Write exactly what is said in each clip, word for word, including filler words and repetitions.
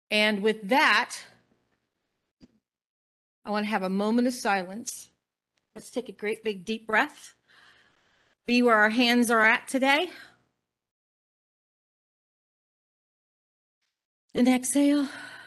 And with that, I want to have a moment of silence. Let's take a great big deep breath. Be where our hands are at today. And exhale.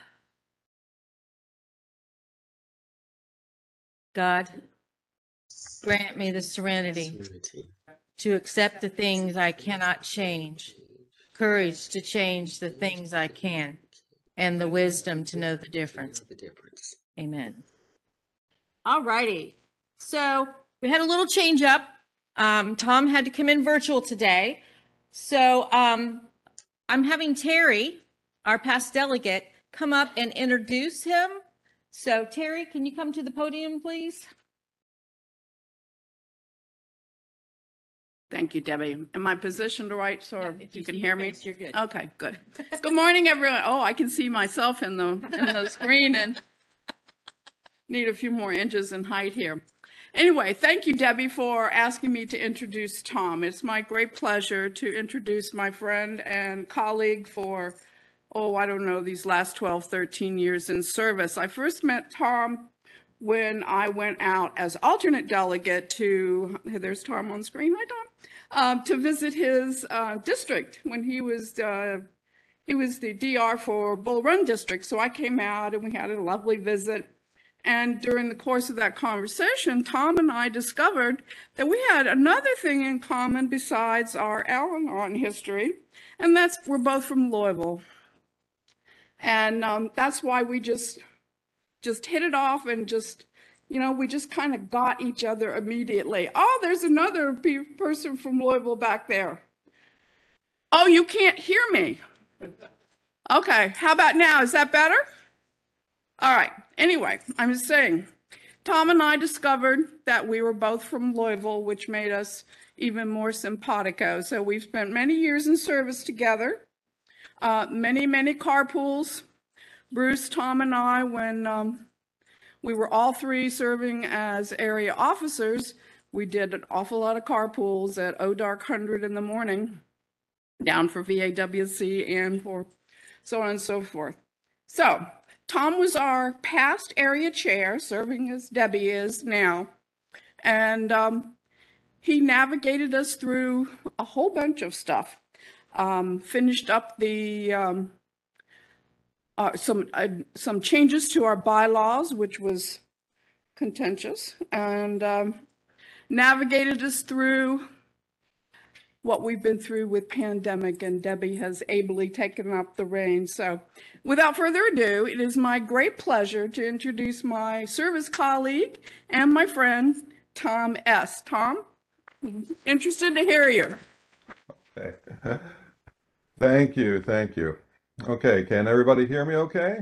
God, grant me the serenity to accept the things I cannot change, courage to change the things I can, and the wisdom to know the difference. Amen. All righty. So we had a little change up. Um, Tom had to come in virtual today. So um, I'm having Terry, our past delegate, come up and introduce him. So Terry, can you come to the podium, please? Thank you, Debbie. Am I positioned right so Yeah, you, you can see hear your me? face, you're good. Okay, good. Good morning, everyone. Oh, I can see myself in the in the screen and need a few more inches in height here. Anyway, thank you, Debbie, for asking me to introduce Tom. It's my great pleasure to introduce my friend and colleague for, oh, I don't know, these last twelve, thirteen years in service. I first met Tom when I went out as alternate delegate to, there's Tom on screen, hi Tom, um, to visit his uh, district when he was uh, he was the D R for Bull Run District. So I came out and we had a lovely visit. And during the course of that conversation, Tom and I discovered that we had another thing in common besides our Al-Anon history, and that's we're both from Louisville. And um, that's why we just just hit it off and just, you know, we just kind of got each other immediately. Oh, there's another pe- person from Louisville back there. Oh, you can't hear me. Okay, how about now? Is that better? All right. Anyway, I'm just saying, Tom and I discovered that we were both from Louisville, which made us even more simpatico. So we've spent many years in service together, uh, many, many carpools. Bruce, Tom, and I, when um, we were all three serving as area officers, we did an awful lot of carpools at O Dark one hundred in the morning, down for V A W C and for so on and so forth. So Tom was our past area chair, serving as Debbie is now, and um, he navigated us through a whole bunch of stuff. Um, finished up the um, uh, some uh, some changes to our bylaws, which was contentious, and um, navigated us through what we've been through with pandemic, and Debbie has ably taken up the reins. So without further ado, it is my great pleasure to introduce my service colleague and my friend, Tom S. Tom, interested to hear you. Okay. Thank you, thank you. Okay, can everybody hear me okay?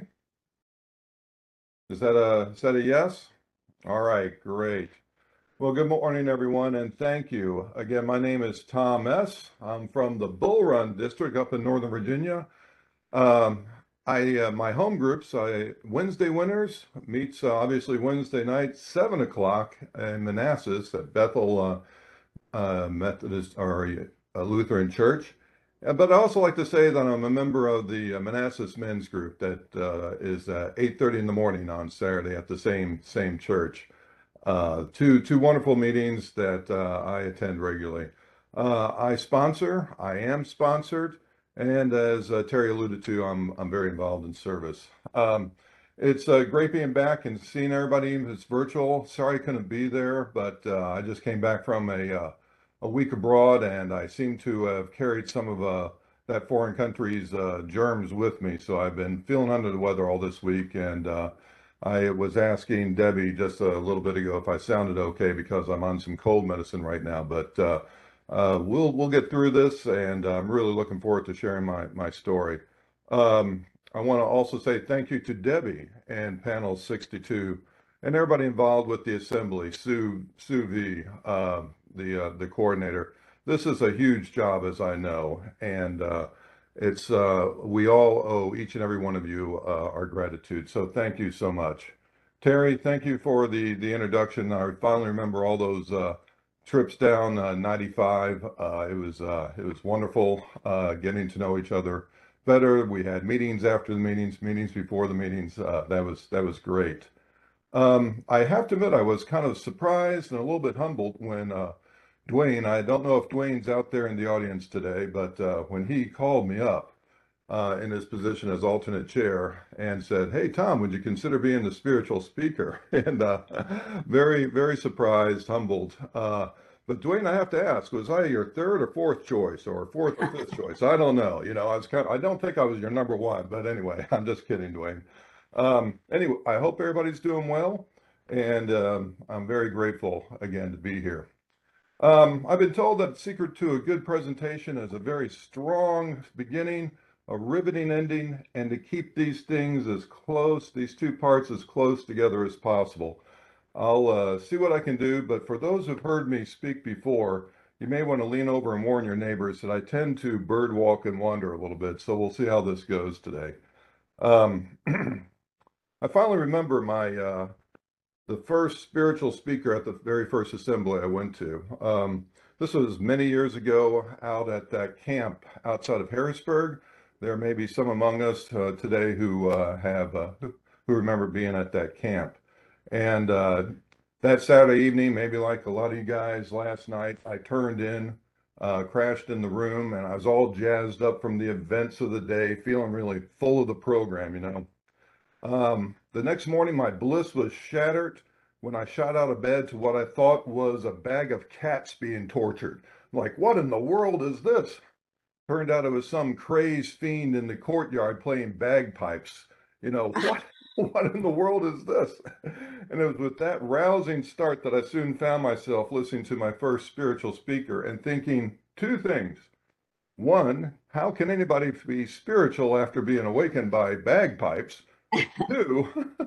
Is that a, is that a yes? All right, great. Well, good morning, everyone, and thank you. Again, my name is Tom S. I'm from the Bull Run District up in Northern Virginia. Um, I uh, my home groups, I, Wednesday Winners meets uh, obviously Wednesday night, seven o'clock in Manassas at Bethel uh, uh, Methodist or uh, Lutheran Church. Uh, But I also like to say that I'm a member of the uh, Manassas Men's Group that uh, is uh, eight thirty in the morning on Saturday at the same same church. Uh, two two wonderful meetings that uh, I attend regularly. Uh, I sponsor. I am sponsored, and as uh, Terry alluded to, I'm I'm very involved in service. Um, it's uh, great being back and seeing everybody. It's virtual. Sorry I couldn't be there, but uh, I just came back from a uh, a week abroad, and I seem to have carried some of uh, that foreign country's uh, germs with me. So I've been feeling under the weather all this week, and uh, I was asking Debbie just a little bit ago if I sounded okay because I'm on some cold medicine right now, but uh, uh, we'll we'll get through this, and I'm really looking forward to sharing my my story. Um, I want to also say thank you to Debbie and Panel sixty-two and everybody involved with the assembly, Sue Sue V, uh, the uh, the coordinator. This is a huge job, as I know, and uh, it's uh, we all owe each and every one of you uh, our gratitude. So thank you so much. Terry, thank you for the the introduction. I finally remember all those uh, trips down uh, ninety-five. Uh, it was uh, it was wonderful uh, getting to know each other better. We had meetings after the meetings, meetings before the meetings. Uh, that was that was great. Um, I have to admit, I was kind of surprised and a little bit humbled when uh, Dwayne, I don't know if Dwayne's out there in the audience today, but uh, when he called me up uh, in his position as alternate chair and said, "Hey, Tom, would you consider being the spiritual speaker?" And uh, very, very surprised, humbled. Uh, but Dwayne, I have to ask, was I your third or fourth choice or fourth or fifth choice? I don't know. You know, I was kind of, I don't think I was your number one, but anyway, I'm just kidding, Dwayne. Um, anyway, I hope everybody's doing well, and um, I'm very grateful again to be here. Um, I've been told that the secret to a good presentation is a very strong beginning, a riveting ending, and to keep these things as close, these two parts as close together as possible. I'll uh, see what I can do, but for those who've heard me speak before, you may want to lean over and warn your neighbors that I tend to bird walk and wander a little bit, so we'll see how this goes today. Um, I finally remember my uh, the first spiritual speaker at the very first assembly I went to. Um, this was many years ago out at that camp outside of Harrisburg. There may be some among us uh, today who uh, have uh, who remember being at that camp. And uh, that Saturday evening, maybe like a lot of you guys last night, I turned in, uh, crashed in the room, and I was all jazzed up from the events of the day, feeling really full of the program, you know. Um, the next morning, my bliss was shattered when I shot out of bed to what I thought was a bag of cats being tortured. I'm like, what in the world is this? Turned out it was some crazed fiend in the courtyard playing bagpipes. You know, what, what in the world is this? And it was with that rousing start that I soon found myself listening to my first spiritual speaker and thinking two things. One, how can anybody be spiritual after being awakened by bagpipes? Two,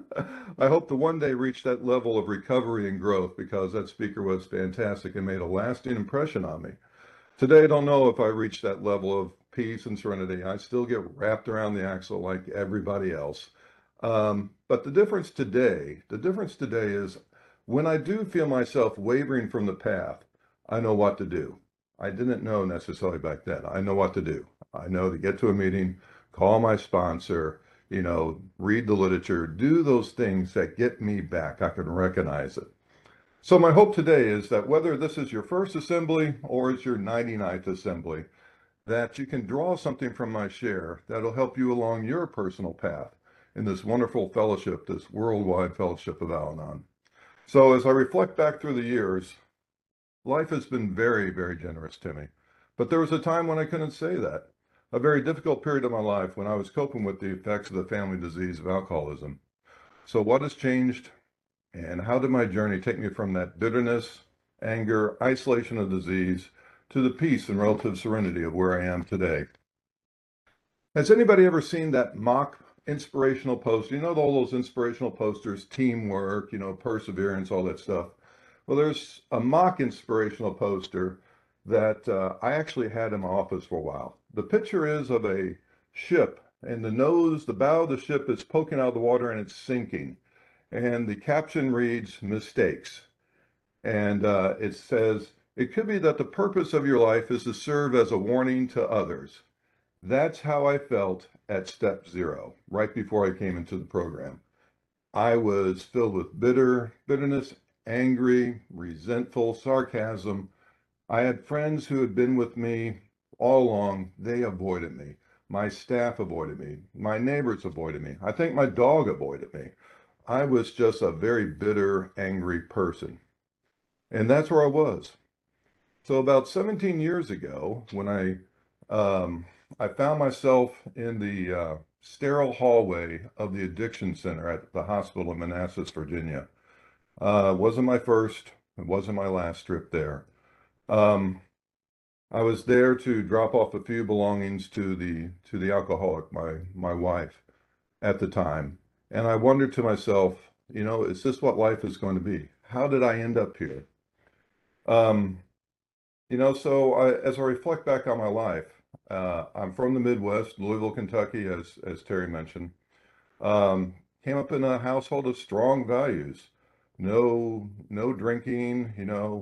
I hope to one day reach that level of recovery and growth because that speaker was fantastic and made a lasting impression on me. Today, I don't know if I reach that level of peace and serenity. I still get wrapped around the axle like everybody else. Um, but the difference today, the difference today is when I do feel myself wavering from the path, I know what to do. I didn't know necessarily back then. I know what to do. I know to get to a meeting, call my sponsor, you know, read the literature, do those things that get me back. I can recognize it. So my hope today is that whether this is your first assembly or it's your ninety-ninth assembly, that you can draw something from my share that'll help you along your personal path in this wonderful fellowship, this worldwide fellowship of Al-Anon. So as I reflect back through the years, life has been very, very generous to me. But there was a time when I couldn't say that. A very difficult period of my life when I was coping with the effects of the family disease of alcoholism. So what has changed, and how did my journey take me from that bitterness, anger, isolation of disease to the peace and relative serenity of where I am today? Has anybody ever seen that mock inspirational poster? You know, all those inspirational posters, teamwork, you know, perseverance, all that stuff. Well, there's a mock inspirational poster that uh, I actually had in my office for a while. The picture is of a ship, and the nose, the bow of the ship is poking out of the water and it's sinking. And the caption reads, mistakes. And uh, it says, it could be that the purpose of your life is to serve as a warning to others. That's how I felt at step zero, right before I came into the program. I was filled with bitter, bitterness, angry, resentful, sarcasm. I had friends who had been with me all along. They avoided me. My staff avoided me. My neighbors avoided me. I think my dog avoided me. I was just a very bitter, angry person. And that's where I was. So about seventeen years ago, when I um, I found myself in the uh, sterile hallway of the addiction center at the hospital in Manassas, Virginia. Uh, it wasn't my first, it wasn't my last trip there. Um, I was there to drop off a few belongings to the to the alcoholic, my my wife, at the time. And I wondered to myself, you know, is this what life is going to be? How did I end up here? Um, you know, so I, as I reflect back on my life, uh, I'm from the Midwest, Louisville, Kentucky, as as Terry mentioned. Um, came up in a household of strong values. No, no drinking, you know,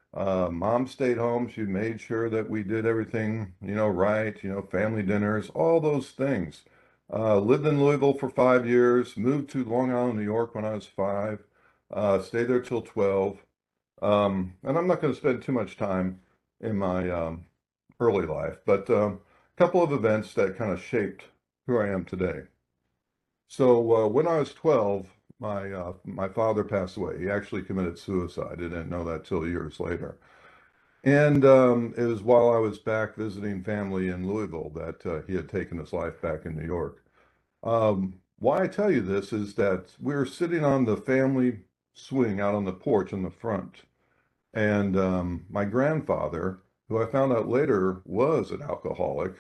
Uh, mom stayed home. She made sure that we did everything, you know, right, you know, family dinners, all those things. Uh, lived in Louisville for five years, moved to Long Island, New York when I was five, uh, stayed there till twelve. Um, and I'm not going to spend too much time in my um, early life, but um, a couple of events that kind of shaped who I am today. So uh, when I was twelve, my uh, my father passed away. He actually committed suicide. I didn't know that till years later. And um, it was while I was back visiting family in Louisville that uh, he had taken his life back in New York. Um, why I tell you this is that we were sitting on the family swing out on the porch in the front. And um, my grandfather, who I found out later was an alcoholic,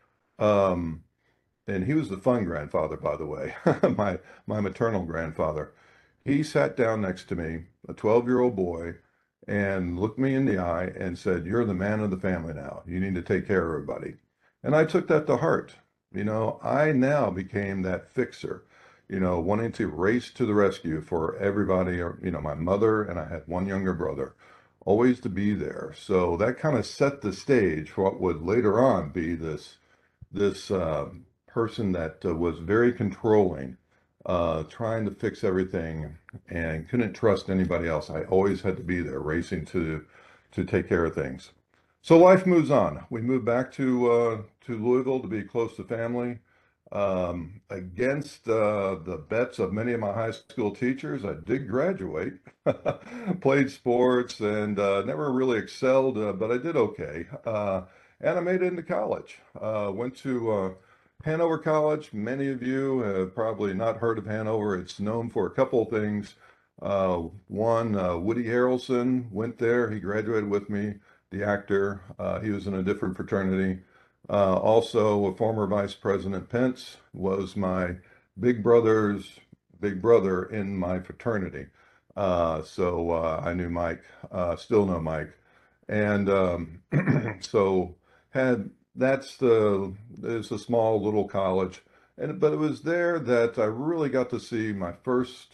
um, and he was the fun grandfather, by the way, my my maternal grandfather. He sat down next to me, a twelve-year-old boy, and looked me in the eye and said, "You're the man of the family now. You need to take care of everybody." And I took that to heart. You know, I now became that fixer, you know, wanting to race to the rescue for everybody, or, you know, my mother, and I had one younger brother, always to be there. So that kind of set the stage for what would later on be this this uh, person that uh, was very controlling, uh, trying to fix everything and couldn't trust anybody else. I always had to be there racing to to take care of things. So life moves on. We moved back to uh, to Louisville to be close to family. Um, against uh, the bets of many of my high school teachers, I did graduate, played sports, and uh, never really excelled, uh, but I did okay. Uh, and I made it into college. Uh, went to uh, Hanover College. Many of you have probably not heard of Hanover. It's known for a couple of things. Uh, one, uh, Woody Harrelson went there. He graduated with me, the actor. Uh, he was in a different fraternity. Uh, also, a former Vice President Pence was my big brother's big brother in my fraternity. Uh, so uh, I knew Mike, uh, still know Mike. And um, so had that's the it's a small little college, and but it was there that I really got to see my first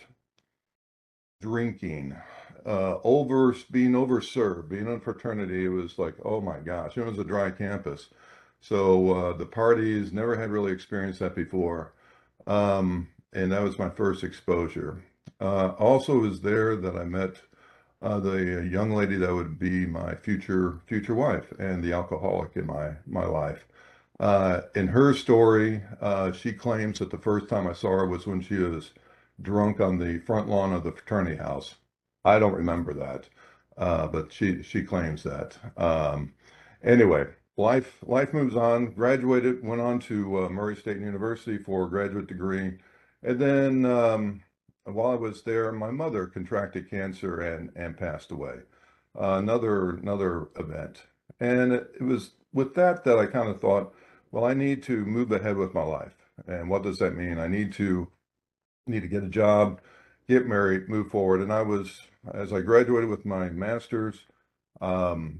drinking, uh, over being overserved, being in fraternity. It was like, oh my gosh, it was a dry campus. So uh, the parties, never had really experienced that before. Um, and that was my first exposure. Uh, also was there that I met uh, the young lady that would be my future future wife and the alcoholic in my my life. Uh, in her story, uh, she claims that the first time I saw her was when she was drunk on the front lawn of the fraternity house. I don't remember that, uh, but she she claims that. Um, anyway, life life moves on. Graduated, went on to uh, Murray State University for a graduate degree, and then um, while I was there, my mother contracted cancer and and passed away. Uh, another another event, and it, it was with that that I kind of thought, well, I need to move ahead with my life. And what does that mean? I need to need to get a job, get married, move forward. And I was, as I graduated with my master's, um,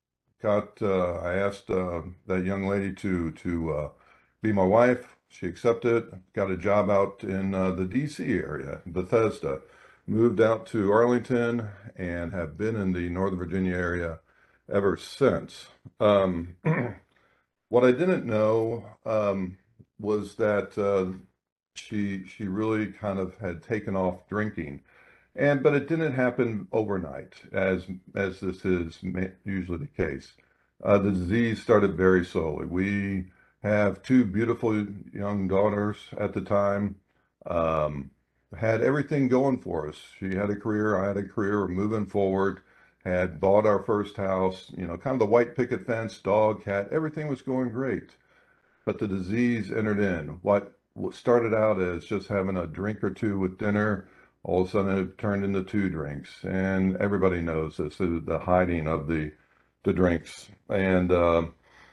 got uh, I asked uh, that young lady to to uh, be my wife. She accepted. Got a job out in uh, the D C area, Bethesda. Moved out to Arlington and have been in the Northern Virginia area ever since. Um, what I didn't know um, was that uh, she she really kind of had taken off drinking, and but it didn't happen overnight, as as this is usually the case. Uh, the disease started very slowly. We have two beautiful young daughters at the time. Um, had everything going for us. She had a career, I had a career, we're moving forward. Had bought our first house, you know, kind of the white picket fence, dog, cat, everything was going great. But the disease entered in. What what started out as just having a drink or two with dinner, all of a sudden it turned into two drinks. And everybody knows this, the, the hiding of the the drinks. And uh,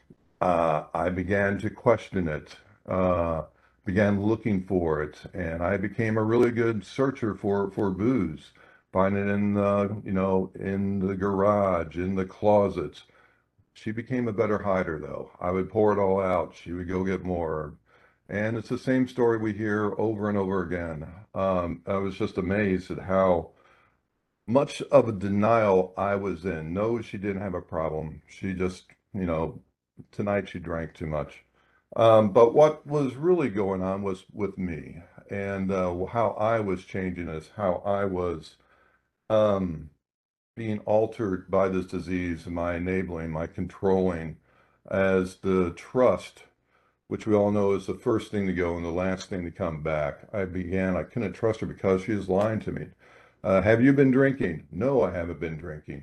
uh, I began to question it, uh, began looking for it, and I became a really good searcher for for booze. Find it in the, you know, in the garage, in the closets. She became a better hider, though. I would pour it all out. She would go get more. And it's the same story we hear over and over again. Um, I was just amazed at how much of a denial I was in. No, she didn't have a problem. She just, you know, tonight she drank too much. Um, but what was really going on was with me, and uh, how I was changing is how I was um, being altered by this disease, my enabling, my controlling, as the trust, which we all know is the first thing to go and the last thing to come back. I began, I couldn't trust her because she was lying to me. Uh, have you been drinking? No, I haven't been drinking.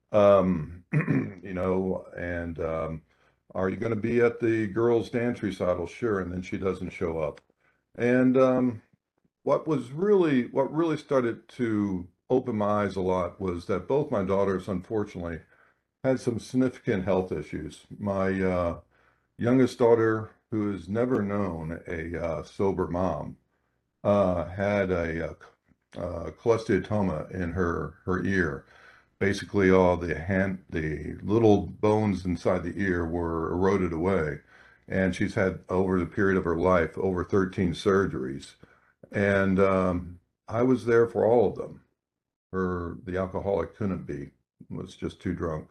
Um, you know, and um, are you going to be at the girls' dance recital? Sure. And then she doesn't show up. And um, what was really, what really started to open my eyes a lot was that both my daughters, unfortunately, had some significant health issues. My uh, youngest daughter, who has never known a uh, sober mom, uh, had a, a, a cholesteatoma in her her ear. Basically, all the hand, the little bones inside the ear were eroded away, and she's had over the period of her life over thirteen surgeries. And um, I was there for all of them. Her the alcoholic couldn't be, was just too drunk.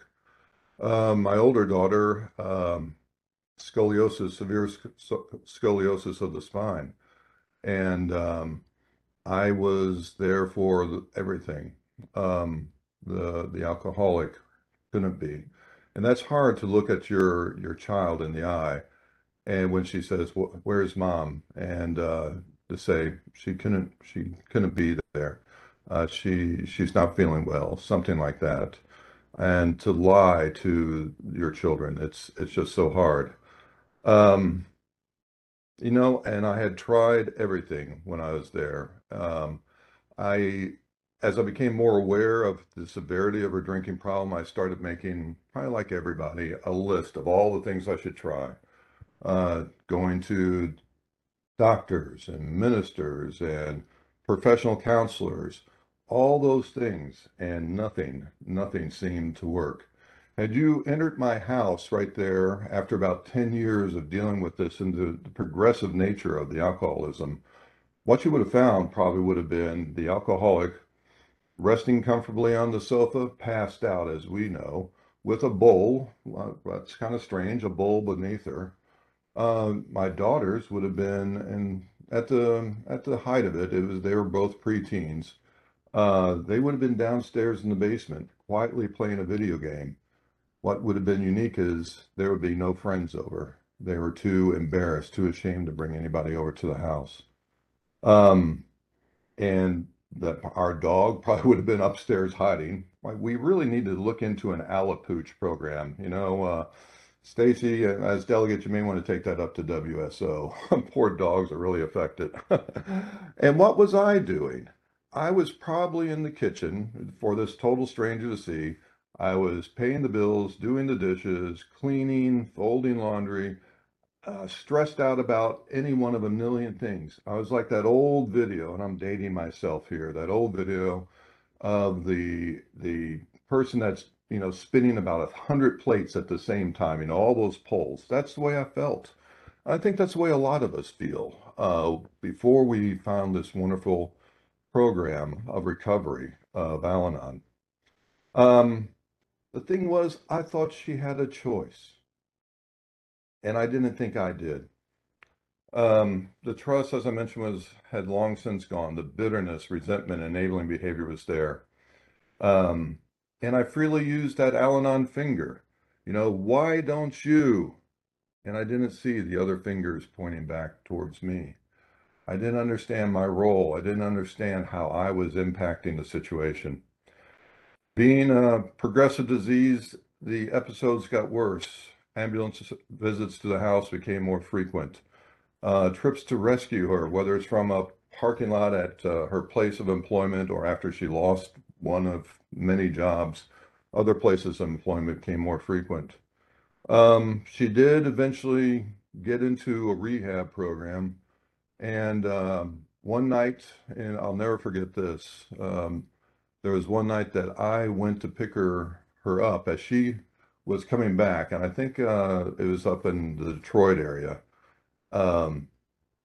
Um, my older daughter, um, scoliosis, severe scoliosis of the spine. And um, I was there for the, everything. Um, the the alcoholic couldn't be. And that's hard to look at your your child in the eye. And when she says, "Where's mom?" and uh, to say she couldn't she couldn't be there. Uh, she she's not feeling well, something like that. And to lie to your children, it's it's just so hard. Um, you know, and I had tried everything when I was there. Um, I, as I became more aware of the severity of her drinking problem, I started making, probably like everybody, a list of all the things I should try. Uh, going to doctors and ministers and professional counselors, all those things, and nothing, nothing seemed to work. Had you entered my house right there after about ten years of dealing with this and the, the progressive nature of the alcoholism, what you would have found probably would have been the alcoholic resting comfortably on the sofa, passed out, as we know, with a bowl. Well, that's kind of strange, a bowl beneath her. Uh, my daughters would have been, and at the at the height of it, it was they were both preteens. Uh, they would have been downstairs in the basement, quietly playing a video game. What would have been unique is there would be no friends over. They were too embarrassed, too ashamed to bring anybody over to the house. Um, and that our dog probably would have been upstairs hiding. Like, we really need to look into an Allapooch program. You know, uh, Stacy, as delegate, you may want to take that up to W S O. Poor dogs are really affected. And what was I doing? I was probably in the kitchen for this total stranger to see. I was paying the bills, doing the dishes, cleaning, folding laundry, uh, stressed out about any one of a million things. I was like that old video, and I'm dating myself here, that old video of the the person that's, you know, spinning about a hundred plates at the same time, you know, all those poles. That's the way I felt. I think that's the way a lot of us feel uh, before we found this wonderful program of recovery of Al-Anon. Um, the thing was, I thought she had a choice, and I didn't think I did. Um, the trust, as I mentioned, was had long since gone. The bitterness, resentment, enabling behavior was there. Um, and I freely used that Al-Anon finger. You know, why don't you? And I didn't see the other fingers pointing back towards me. I didn't understand my role. I didn't understand how I was impacting the situation. Being a progressive disease, the episodes got worse. Ambulance visits to the house became more frequent. Uh, trips to rescue her, whether it's from a parking lot at uh, her place of employment or after she lost one of many jobs, other places of employment became more frequent. Um, she did eventually get into a rehab program. And um, one night, and I'll never forget this, um, there was one night that I went to pick her, her up as she was coming back. And I think uh, it was up in the Detroit area. Um,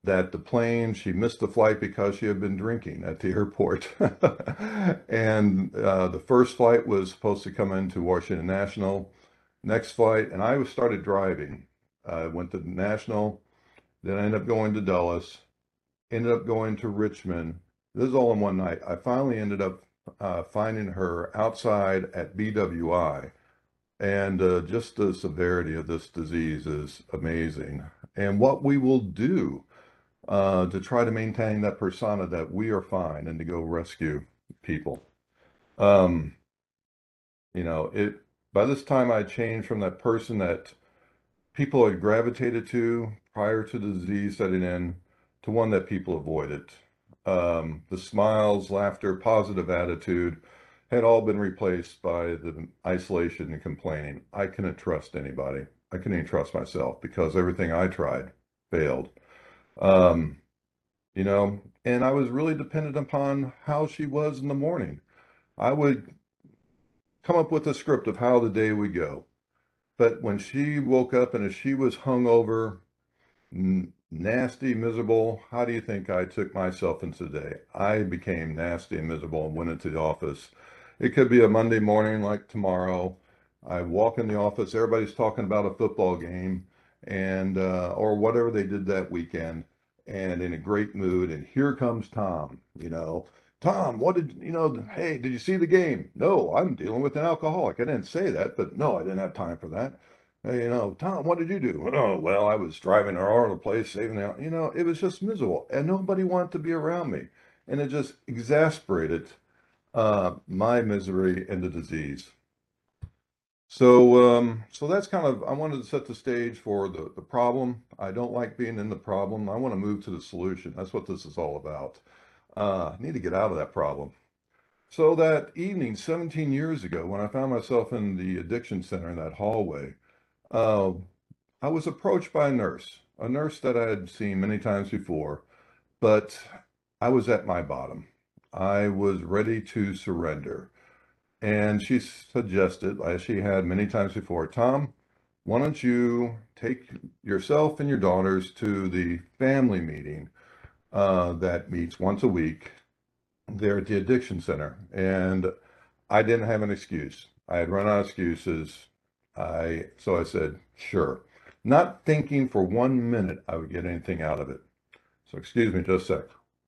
that the plane, she missed the flight because she had been drinking at the airport. And uh, the first flight was supposed to come into Washington National. Next flight, and I was started driving. I went to National, then I ended up going to Dulles, ended up going to Richmond. This is all in one night. I finally ended up uh, finding her outside at B W I. And uh, just the severity of this disease is amazing. And what we will do uh, to try to maintain that persona that we are fine and to go rescue people. Um, you know, it, by this time I changed from that person that people had gravitated to prior to the disease setting in to one that people avoided. Um, the smiles, laughter, positive attitude had all been replaced by the isolation and complaining. I couldn't trust anybody. I couldn't even trust myself because everything I tried failed. Um, you know, and I was really dependent upon how she was in the morning. I would come up with a script of how the day would go. But when she woke up and if she was hungover, n- nasty, miserable, how do you think I took myself into the day? I became nasty and miserable and went into the office. It could be a Monday morning like tomorrow. I walk in the office, everybody's talking about a football game and uh, or whatever they did that weekend, and in a great mood. And here comes Tom, you know. Tom, what did, you know, hey, did you see the game? No, I'm dealing with an alcoholic. I didn't say that, but no, I didn't have time for that. Hey, you know, Tom, what did you do? Oh, well, I was driving all over the place, saving the, you know, it was just miserable and nobody wanted to be around me. And it just exasperated uh, my misery and the disease. So, um, so that's kind of, I wanted to set the stage for the, the problem. I don't like being in the problem. I want to move to the solution. That's what this is all about. Uh, I need to get out of that problem. So that evening, seventeen years ago, when I found myself in the addiction center in that hallway, uh, I was approached by a nurse, a nurse that I had seen many times before, but I was at my bottom. I was ready to surrender. And she suggested, as she had many times before, Tom, why don't you take yourself and your daughters to the family meeting uh, that meets once a week there at the addiction center? And I didn't have an excuse. I had run out of excuses. I so I said, sure. Not thinking for one minute I would get anything out of it. So excuse me just a sec.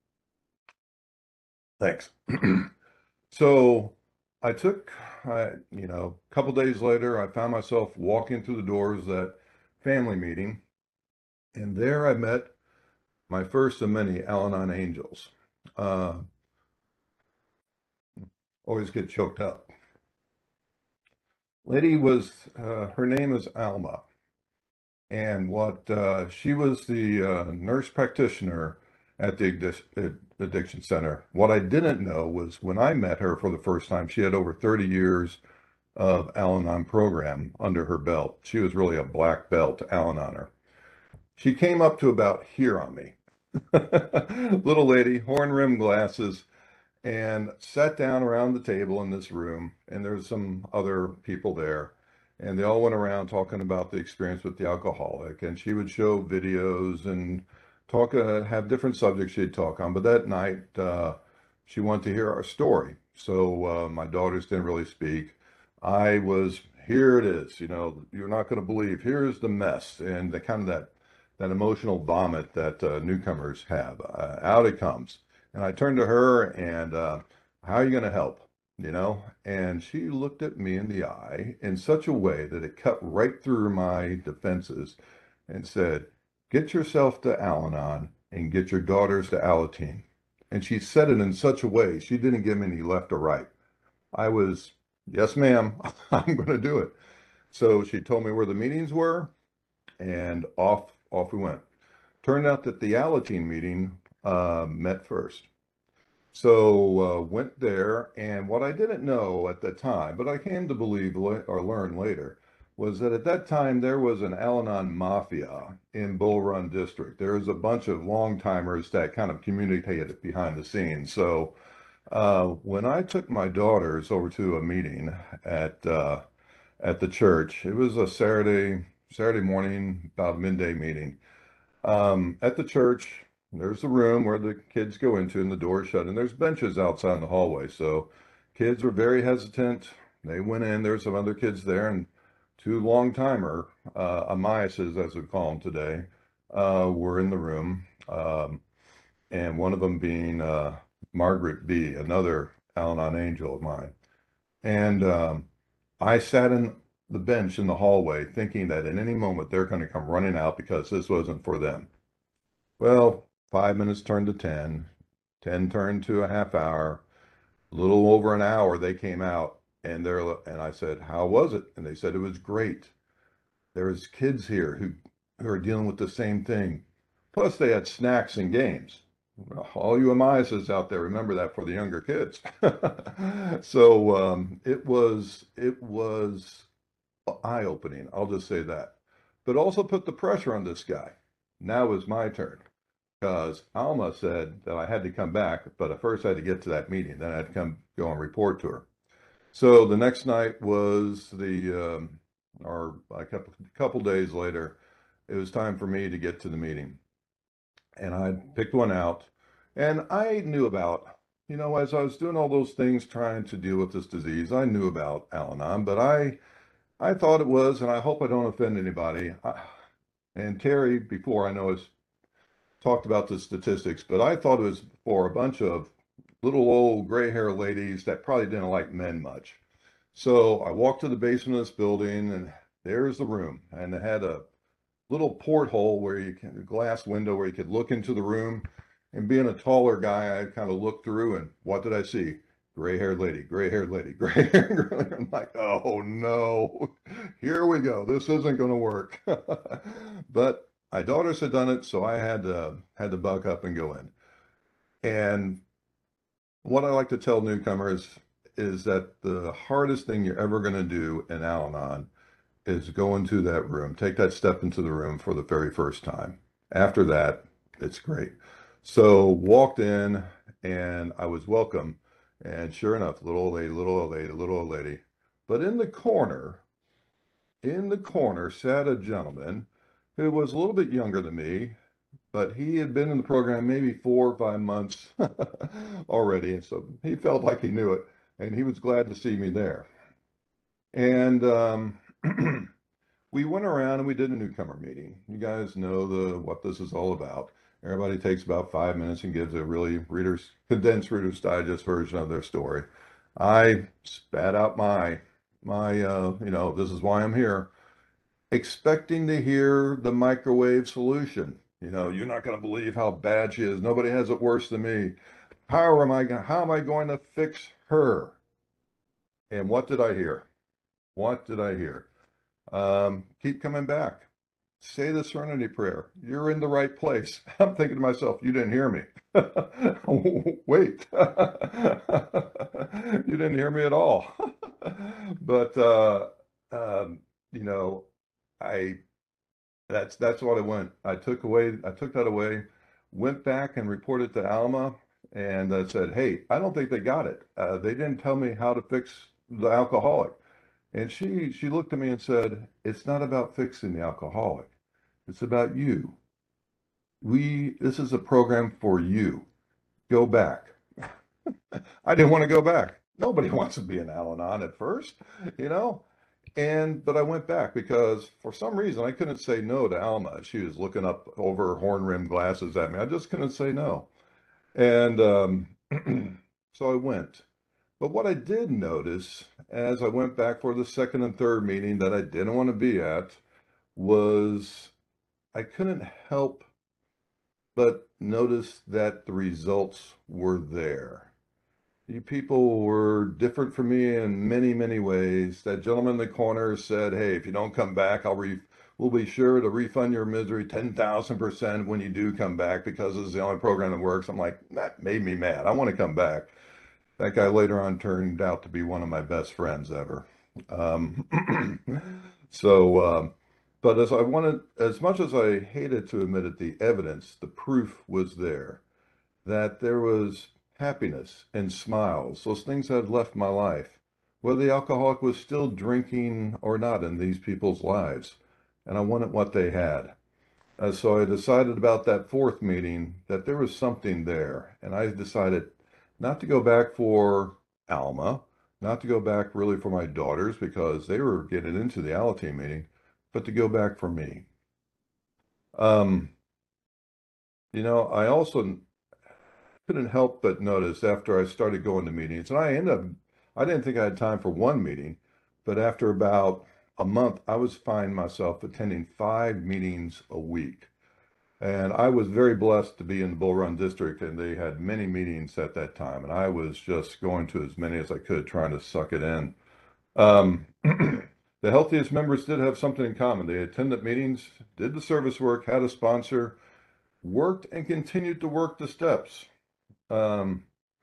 Thanks. So I took, I, you know, a couple days later, I found myself walking through the doors of that family meeting, and there I met my first of many Al-Anon angels. Uh, always get choked up. Lady was, uh, her name is Alma. And what uh, she was the uh, nurse practitioner at the addic- addiction center. What I didn't know was when I met her for the first time, she had over thirty years of Al-Anon program under her belt. She was really a black belt Al-Anoner. She came up to about here on me. Little lady, horn rimmed glasses, and sat down around the table in this room, and there's some other people there, and they all went around talking about the experience with the alcoholic, and she would show videos and talk, uh, have different subjects she'd talk on. But that night, uh, she wanted to hear our story. So uh, my daughters didn't really speak. I was, here it is, you know, you're not going to believe, here's the mess, and the kind of that, that emotional vomit that uh, newcomers have. Uh, out it comes. And I turned to her and, uh, how are you going to help? You know, and she looked at me in the eye in such a way that it cut right through my defenses and said, get yourself to Al-Anon and get your daughters to Alateen. And she said it in such a way, she didn't give me any left or right. I was, yes, ma'am, I'm going to do it. So she told me where the meetings were, and off, off we went. Turned out that the Alateen meeting uh, met first. So uh, went there, and what I didn't know at the time, but I came to believe or learn later, was that at that time there was an Al-Anon mafia in Bull Run District. There was a bunch of long-timers that kind of communicated behind the scenes. So uh, when I took my daughters over to a meeting at uh, at the church, it was a Saturday Saturday morning, about a midday meeting. Um, at the church, There's the room where the kids go into and the door's shut, and there's benches outside in the hallway. So kids were very hesitant. They went in, there's some other kids there, and two long-timer, uh, Amiases, as we call them today, uh, were in the room. Um, and one of them being uh, Margaret B., another Al-Anon angel of mine. And um, I sat in the bench in the hallway thinking that at any moment they're going to come running out because this wasn't for them. Well, five minutes turned to ten, ten turned to a half hour, a little over an hour they came out, and they're and I said, "How was it?" And they said it was great. There's kids here who who are dealing with the same thing. Plus they had snacks and games. All you Amiases out there, remember that for the younger kids. So um, it was it was eye-opening, I'll just say that. But also put the pressure on this guy. Now is my turn, because Alma said that I had to come back, but at first I had to get to that meeting. Then I had to come go and report to her. So the next night was the, um, or a couple, couple days later, it was time for me to get to the meeting. And I picked one out, and I knew about, you know, as I was doing all those things trying to deal with this disease, I knew about Al-Anon, but I, I thought it was, and I hope I don't offend anybody. I, and Terry, before I know, has talked about the statistics, but I thought it was for a bunch of little old gray hair ladies that probably didn't like men much. So I walked to the basement of this building, and there's the room, and it had a little porthole where you can, a glass window where you could look into the room. And being a taller guy, I kind of looked through, and what did I see? Gray-haired lady, gray-haired lady, gray-haired lady. I'm like, oh no, here we go. This isn't going to work. But my daughters had done it, so I had to had to buck up and go in. And what I like to tell newcomers is that the hardest thing you're ever going to do in Al-Anon is go into that room, take that step into the room for the very first time. After that, it's great. So walked in, and I was welcome. And sure enough, little old lady, little old lady, little old lady. But in the corner, in the corner sat a gentleman who was a little bit younger than me, but he had been in the program maybe four or five months already. And so he felt like he knew it, and he was glad to see me there. And um, we went around and we did a newcomer meeting. You guys know the what this is all about. Everybody takes about five minutes and gives a really reader's condensed Reader's Digest version of their story. I spat out my, my, uh, you know, this is why I'm here, expecting to hear the microwave solution. You know, you're not going to believe how bad she is. Nobody has it worse than me. How am I, how am I going to fix her? And what did I hear? What did I hear? Um, keep coming back. Say the Serenity Prayer. You're in the right place. I'm thinking to myself, you didn't hear me. Wait. You didn't hear me at all. But, uh, um, you know, I, that's, that's what I went. I took away, I took that away, went back and reported to Alma, and I said, hey, I don't think they got it. Uh, they didn't tell me how to fix the alcoholic. And she, she looked at me and said, it's not about fixing the alcoholic. It's about you. We, this is a program for you. Go back. I didn't want to go back. Nobody wants to be an Al-Anon at first, you know? And, but I went back because for some reason I couldn't say no to Alma. She was looking up over her horn-rimmed glasses at me. I just couldn't say no. And um, so I went. But what I did notice as I went back for the second and third meeting that I didn't want to be at was I couldn't help but notice that the results were there. You people were different from me in many, many ways. That gentleman in the corner said, hey, if you don't come back, I'll re we'll be sure to refund your misery ten thousand percent when you do come back because this is the only program that works. I'm like, that made me mad. I want to come back. That guy later on turned out to be one of my best friends ever. Um, so, um, but as I wanted, as much as I hated to admit it, the evidence, the proof was there that there was happiness and smiles, those things that had left my life, whether the alcoholic was still drinking or not in these people's lives. And I wanted what they had. Uh, so I decided about that fourth meeting that there was something there. And I decided not to go back for Alma, not to go back really for my daughters because they were getting into the Alateen meeting, but to go back for me. Um, you know, I also couldn't help but notice after I started going to meetings, and I ended up, I didn't think I had time for one meeting, but after about a month, I was finding myself attending five meetings a week. And I was very blessed to be in the Bull Run district, and they had many meetings at that time. And I was just going to as many as I could, trying to suck it in. Um, the healthiest members did have something in common. They attended meetings, did the service work, had a sponsor, worked and continued to work the steps. Um,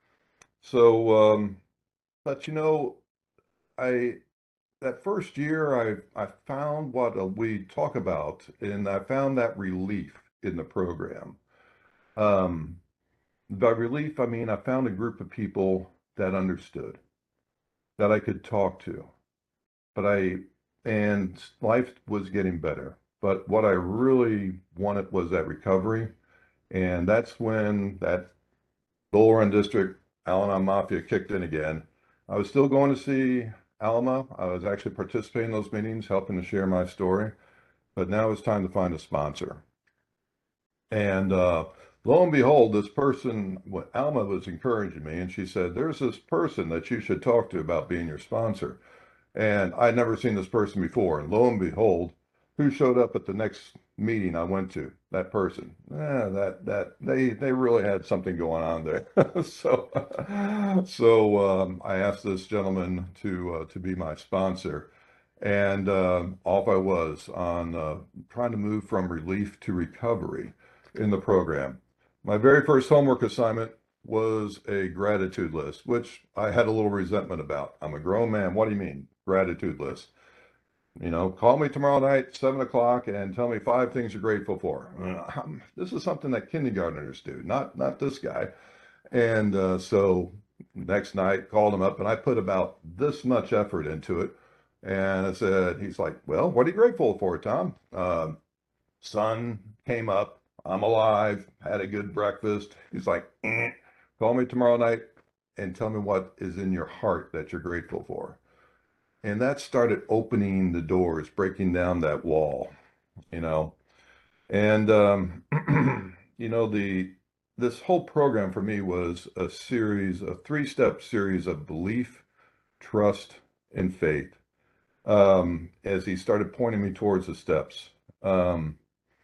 so, um, but you know, I that first year I I found what uh, we talk about, and I found that relief in the program. Um, by relief, I mean I found a group of people that understood, that I could talk to, but I and life was getting better. But what I really wanted was that recovery, and that's when that Bull Run District Al-Anon Mafia kicked in again. I was still going to see Alma. I was actually participating in those meetings, helping to share my story. But now it's time to find a sponsor. And uh, lo and behold, this person, what Alma was encouraging me, and she said, there's this person that you should talk to about being your sponsor. And I'd never seen this person before. And lo and behold, who showed up at the next meeting I went to? That person. Yeah, that that they they really had something going on there. so so um, I asked this gentleman to uh, to be my sponsor, and um, off I was on uh, trying to move from relief to recovery in the program. My very first homework assignment was a gratitude list, which I had a little resentment about. I'm a grown man. What do you mean, gratitude list? You know, call me tomorrow night, seven o'clock, and tell me five things you're grateful for. Um, this is something that kindergartners do, not not this guy. And uh, so next night, called him up, and I put about this much effort into it. And I said, he's like, well, what are you grateful for, Tom? Uh, sun came up. I'm alive. Had a good breakfast. He's like, eh. Call me tomorrow night and tell me what is in your heart that you're grateful for. And that started opening the doors, breaking down that wall, you know. And um, you know, the this whole program for me was a series, a three-step series of belief, trust, and faith. Um, as he started pointing me towards the steps, um,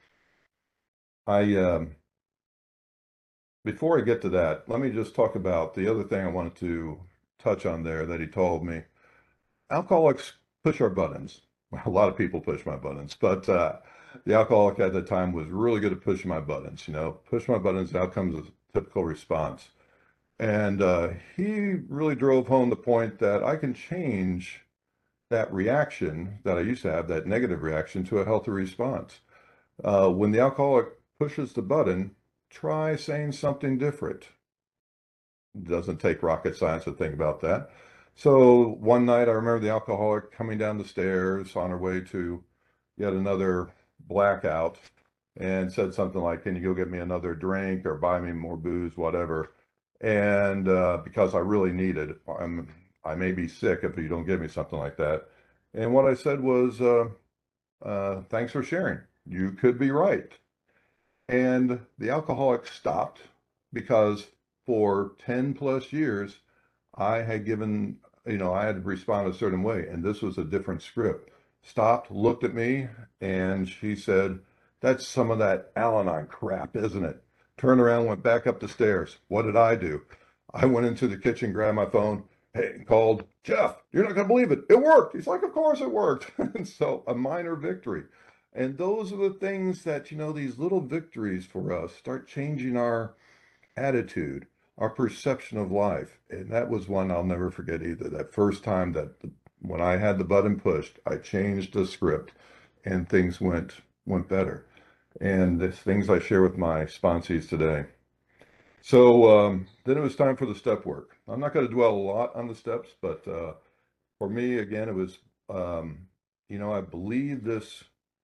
I um, before I get to that, let me just talk about the other thing I wanted to touch on there that he told me. Alcoholics push our buttons. A lot of people push my buttons, but uh, the alcoholic at the time was really good at pushing my buttons. You know, push my buttons, out comes a typical response. And uh, he really drove home the point that I can change that reaction that I used to have, that negative reaction, to a healthy response. Uh, when the alcoholic pushes the button, try saying something different. It doesn't take rocket science to think about that. So one night I remember the alcoholic coming down the stairs on her way to yet another blackout and said something like, can you go get me another drink or buy me more booze, whatever. And uh, because I really need it, I'm, I may be sick if you don't give me something like that. And what I said was, uh, uh, thanks for sharing. You could be right. And the alcoholic stopped because for ten plus years, I had given, you know, I had to respond a certain way. And this was a different script. Stopped, looked at me, and she said, that's some of that Al-Anon crap, isn't it? Turned around, went back up the stairs. What did I do? I went into the kitchen, grabbed my phone, hey, called Jeff. You're not going to believe it. It worked. He's like, of course it worked. And so a minor victory. And those are the things that, you know, these little victories for us start changing our attitude, our perception of life. And that was one I'll never forget either. That first time that the, when I had the button pushed, I changed the script and things went went better. And the things I share with my sponsees today. So um, then it was time for the step work. I'm not going to dwell a lot on the steps, but uh, for me, again, it was, um, you know, I believe this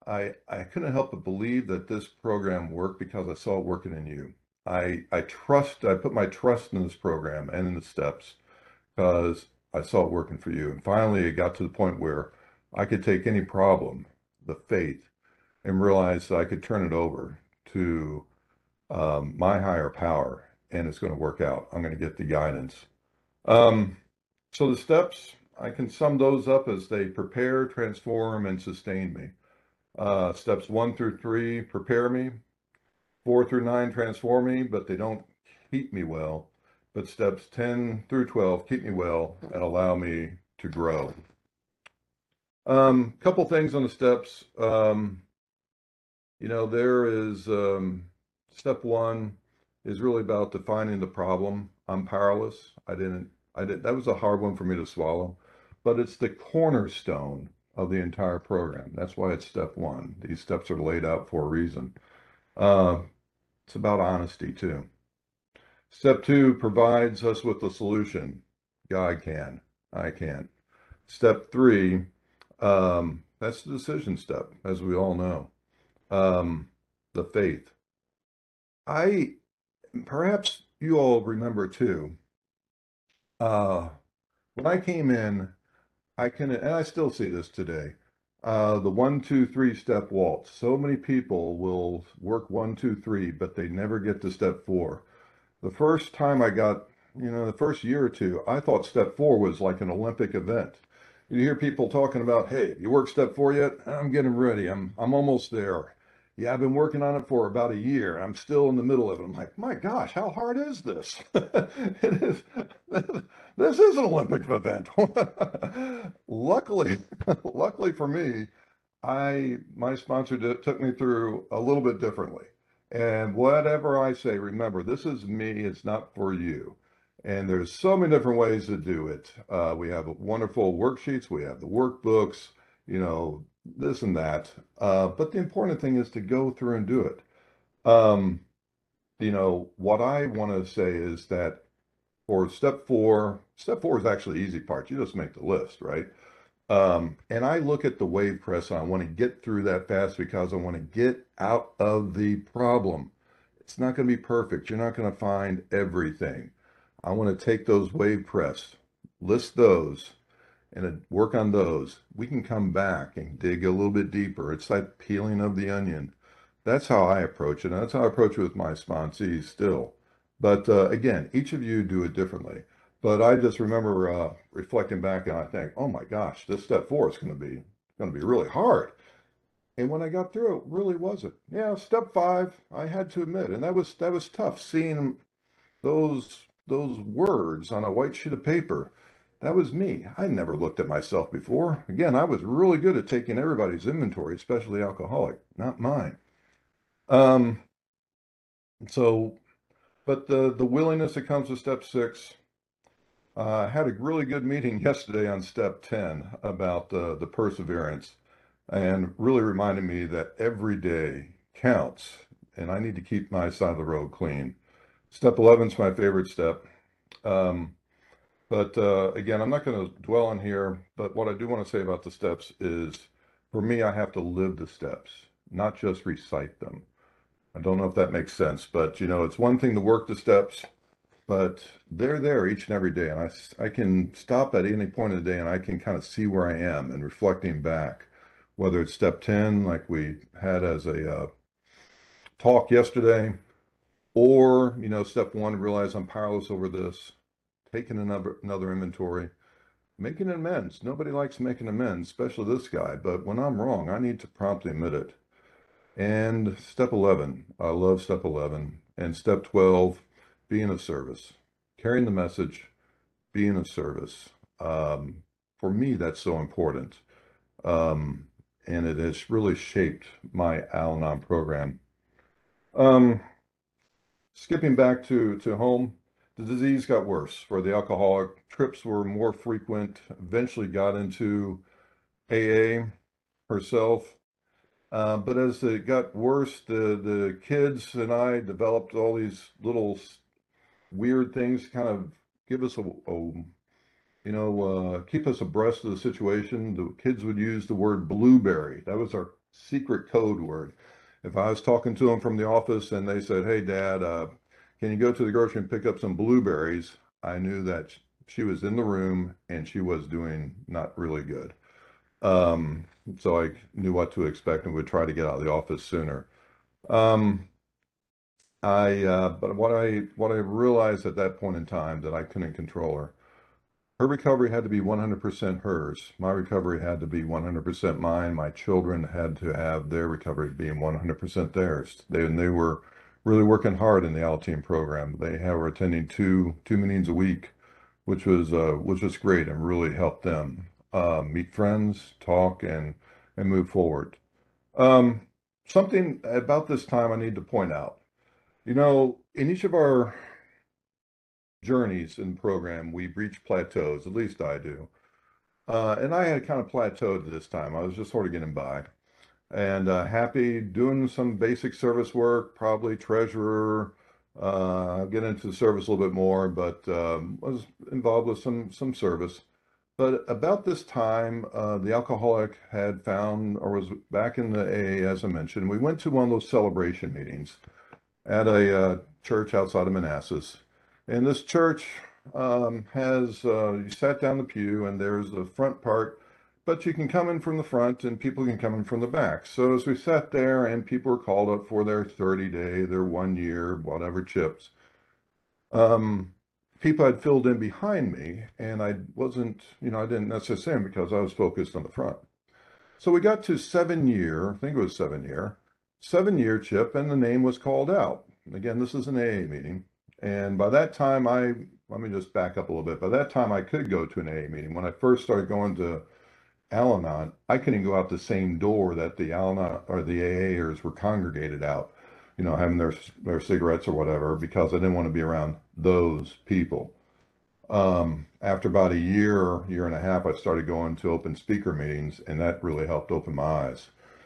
I, I couldn't help but believe that this program worked because I saw it working in you. I, I trust, I put my trust in this program and in the steps because I saw it working for you. And finally, it got to the point where I could take any problem, the faith, and realize that I could turn it over to um, my higher power, and it's going to work out. I'm going to get the guidance. Um, so the steps, I can sum those up as they prepare, transform, and sustain me. Uh, steps one through three prepare me. Four through nine transform me, but they don't keep me well. But steps ten through twelve keep me well and allow me to grow. Um, couple things on the steps. Um, you know, there is um, step one is really about defining the problem. I'm powerless. I didn't, I did, that was a hard one for me to swallow, but it's the cornerstone of the entire program. That's why it's step one. These steps are laid out for a reason. Uh, it's about honesty too. Step two provides us with the solution. God can, I can. Step three, um, that's the decision step, as we all know. Um, the faith. I, perhaps you all remember too, uh, when I came in, I can, and I still see this today, uh, the one, two, three step waltz. So many people will work one, two, three, but they never get to step four. The first time I got, you know, the first year or two, I thought step four was like an Olympic event. You hear people talking about, hey, you work step four yet? I'm getting ready. I'm I'm almost there. Yeah, I've been working on it for about a year. I'm still in the middle of it. I'm like, my gosh, how hard is this? It is. This is an Olympic event. Luckily, luckily for me, I my sponsor did, took me through a little bit differently. And whatever I say, remember, this is me, it's not for you. And there's so many different ways to do it. Uh, we have wonderful worksheets, we have the workbooks, you know, this and that. Uh, but the important thing is to go through and do it. Um, you know, what I want to say is that for step four, step four is actually the easy part. You just make the list, right? Um, and I look at the wave press and I want to get through that fast because I want to get out of the problem. It's not going to be perfect. You're not going to find everything. I want to take those wave press, list those, and work on those. We can come back and dig a little bit deeper. It's like peeling of the onion. That's how I approach it. And that's how I approach it with my sponsees still. But uh, again, each of you do it differently. But I just remember uh, reflecting back and I think, oh my gosh, this step four is going to be going to be really hard. And when I got through it, really wasn't. Yeah, step five, I had to admit, and that was that was tough seeing those those words on a white sheet of paper. That was me. I never looked at myself before. Again, I was really good at taking everybody's inventory, especially alcoholic, not mine. Um, so, but the the willingness that comes with step six. Uh, I had a really good meeting yesterday on step ten about uh, the perseverance and really reminded me that every day counts and I need to keep my side of the road clean. Step eleven is my favorite step. Um, but uh, again, I'm not going to dwell on here, but what I do want to say about the steps is for me, I have to live the steps, not just recite them. I don't know if that makes sense, but you know, it's one thing to work the steps, but they're there each and every day. And I, I can stop at any point of the day and I can kind of see where I am and reflecting back, whether it's step ten, like we had as a uh, talk yesterday, or, you know, step one, realize I'm powerless over this, taking another, another inventory, making amends. Nobody likes making amends, especially this guy. But when I'm wrong, I need to promptly admit it. And step eleven, I love step eleven. And step twelve, being of service, carrying the message, being of service. Um, for me, that's so important. Um, and it has really shaped my Al-Anon program. Um, skipping back to, to home, the disease got worse for the alcoholic. Trips were more frequent, eventually got into A A herself. Uh, but as it got worse, the, the kids and I developed all these little weird things, kind of give us a, a you know, uh, keep us abreast of the situation. The kids would use the word blueberry. That was our secret code word. If I was talking to them from the office and they said, "Hey, Dad, uh, can you go to the grocery and pick up some blueberries?" I knew that she was in the room and she was doing not really good. Um, so I knew what to expect and would try to get out of the office sooner. Um, I, uh, but what I, what I realized at that point in time that I couldn't control her. Her recovery had to be one hundred percent hers. My recovery had to be one hundred percent mine. My children had to have their recovery being one hundred percent theirs. They, and they were really working hard in the Alateen program. They have, were attending two, two meetings a week, which was, uh, which was great and really helped them, uh, meet friends, talk, and, and move forward. Um, something about this time I need to point out. You know, in each of our journeys in the program, we reach plateaus, at least I do. Uh, and I had kind of plateaued this time. I was just sort of getting by and uh, happy doing some basic service work, probably treasurer. Uh, I'll get into the service a little bit more, but um, was involved with some some service. But about this time, uh, the alcoholic had found or was back in the A A, as I mentioned. We went to one of those celebration meetings at a uh, church outside of Manassas. And this church um, has, uh, you sat down the pew and there's a front part, but you can come in from the front and people can come in from the back. So as we sat there and people were called up for their thirty day, their one year, whatever chips, um, people had filled in behind me and I wasn't, you know, I didn't necessarily say them because I was focused on the front. So we got to seven year, I think it was seven year, seven year chip and the name was called out. Again, this is an A A meeting. And by that time, I, let me just back up a little bit. By that time, I could go to an A A meeting. When I first started going to Al-Anon, I couldn't go out the same door that the Al-Anon or the AAers were congregated out, you know, having their, their cigarettes or whatever, because I didn't want to be around those people. Um, after about a year, year and a half, I started going to open speaker meetings, and that really helped open my eyes.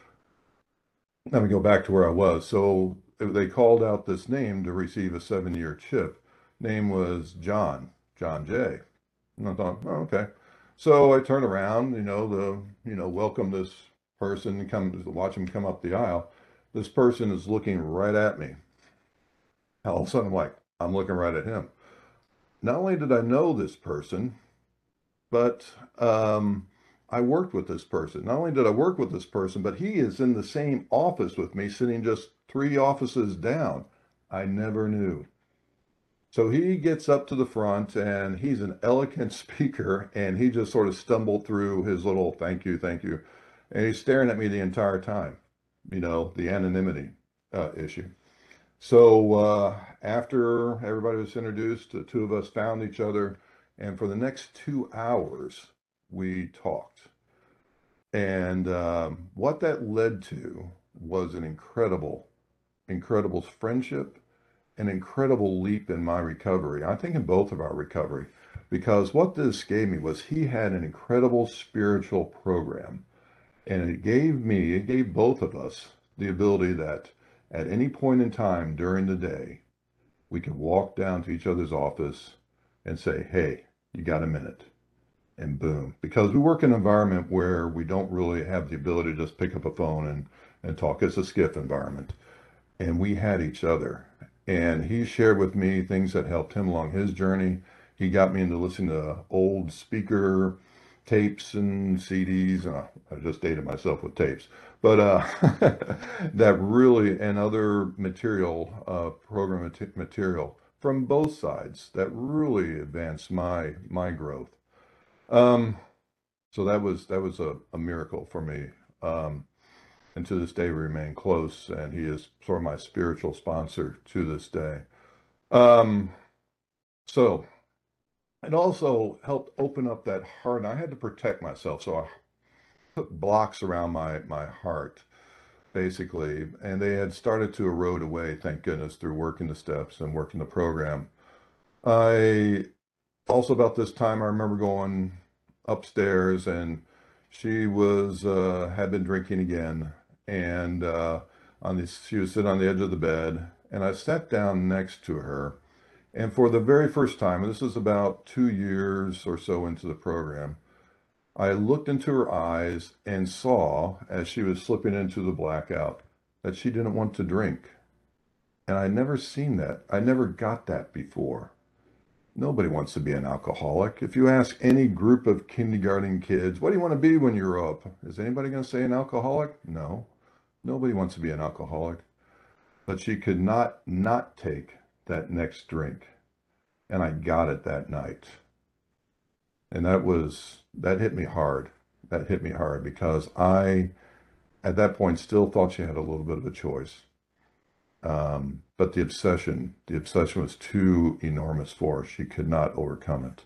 Let me go back to where I was. So they called out this name to receive a seven-year chip. Name was John, John Jay. And I thought, oh, okay. So I turned around, you know, the, you know, welcome this person and come watch him come up the aisle. This person is looking right at me. All of a sudden, I'm like, I'm looking right at him. Not only did I know this person, but um, I worked with this person. Not only did I work with this person, but he is in the same office with me, sitting just three offices down. I never knew. So he gets up to the front and he's an eloquent speaker and he just sort of stumbled through his little thank you, thank you. And he's staring at me the entire time, you know, the anonymity uh, issue. So uh, after everybody was introduced, the two of us found each other. And for the next two hours, we talked. And um, what that led to was an incredible, incredible friendship, an incredible leap in my recovery. I think in both of our recovery, because what this gave me was he had an incredible spiritual program. And it gave me, it gave both of us the ability that at any point in time during the day, we could walk down to each other's office and say, hey, you got a minute? And boom. Because we work in an environment where we don't really have the ability to just pick up a phone and, and talk. It's a skiff environment. And we had each other. And he shared with me things that helped him along his journey. He got me into listening to old speaker tapes and C Ds. Uh, I just dated myself with tapes. But uh, that really, and other material, uh, program material from both sides that really advanced my my growth. Um, so that was that was a, a miracle for me. Um, and to this day we remain close, and he is sort of my spiritual sponsor to this day. Um, so it also helped open up that heart. I had to protect myself, so I put blocks around my my heart, basically, and they had started to erode away, thank goodness, through working the steps and working the program. I also, about this time, I remember going upstairs, and she was uh, had been drinking again, and uh, on this, she was sitting on the edge of the bed, and I sat down next to her, and for the very first time, and this is about two years or so into the program, I looked into her eyes and saw, as she was slipping into the blackout, that she didn't want to drink. And I never seen that. I never got that before. Nobody wants to be an alcoholic. If you ask any group of kindergarten kids, what do you want to be when you grow up? Is anybody going to say an alcoholic? No. Nobody wants to be an alcoholic. But she could not not take that next drink. And I got it that night. And that was, that hit me hard. That hit me hard because I, at that point, still thought she had a little bit of a choice. Um, but the obsession, the obsession was too enormous for her. She could not overcome it.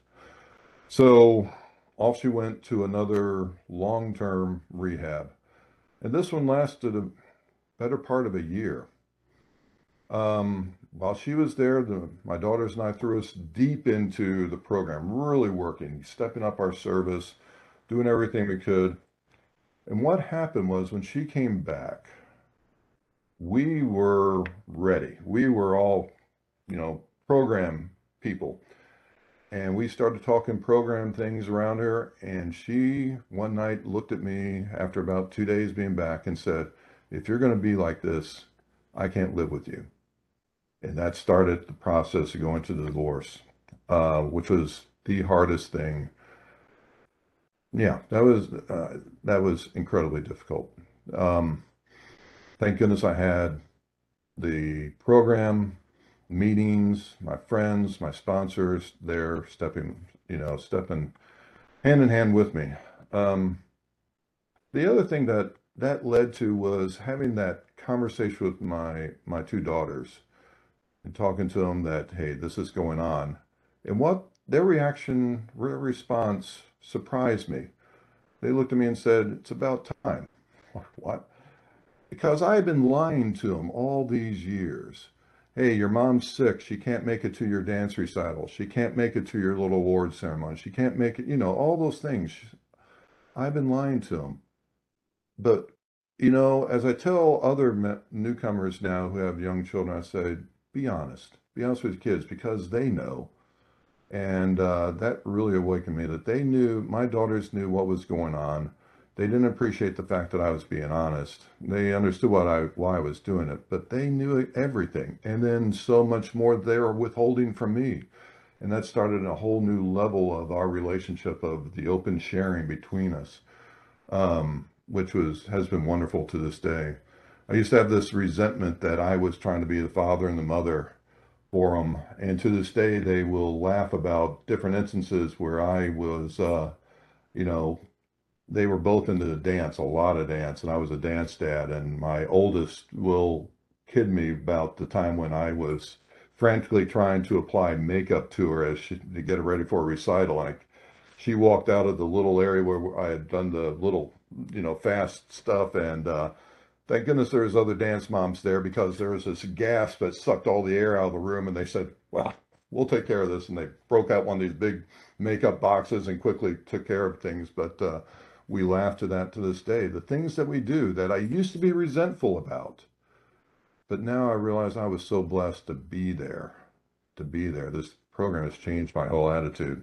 So off she went to another long-term rehab. And this one lasted a better part of a year. Um, while she was there, the, my daughters and I threw us deep into the program, really working, stepping up our service, doing everything we could. And what happened was when she came back, we were ready. We were all, you know, program people. And we started talking program things around her. And she one night looked at me after about two days being back and said, if you're going to be like this, I can't live with you. And that started the process of going to the divorce, uh, which was the hardest thing. Yeah, that was, uh, that was incredibly difficult. Um, thank goodness I had the program, meetings, my friends, my sponsors there stepping, you know, stepping hand in hand with me. Um, the other thing that that led to was having that conversation with my, my two daughters and talking to them that, hey, this is going on. And what their reaction, their response surprised me. They looked at me and said, it's about time. What? Because I had been lying to them all these years. Hey, your mom's sick. She can't make it to your dance recital. She can't make it to your little award ceremony. She can't make it, you know, all those things. I've been lying to them. But, you know, as I tell other newcomers now who have young children, I say, be honest. Be honest with kids because they know. And uh, that really awakened me that they knew, my daughters knew what was going on. They didn't appreciate the fact that I was being honest. They understood what I, why I was doing it, but they knew everything. And then so much more they were withholding from me. And that started a whole new level of our relationship of the open sharing between us, um, which was has been wonderful to this day. I used to have this resentment that I was trying to be the father and the mother for them. And to this day, they will laugh about different instances where I was, uh, you know, they were both into the dance, a lot of dance, and I was a dance dad. And my oldest will kid me about the time when I was frantically trying to apply makeup to her as she, to get her ready for a recital. And I, she walked out of the little area where I had done the little, you know, fast stuff. And uh, thank goodness there was other dance moms there because there was this gas that sucked all the air out of the room. And they said, well, we'll take care of this. And they broke out one of these big makeup boxes and quickly took care of things. But uh, we laugh to that to this day. The things that we do that I used to be resentful about, but now I realize I was so blessed to be there, to be there. This program has changed my whole attitude.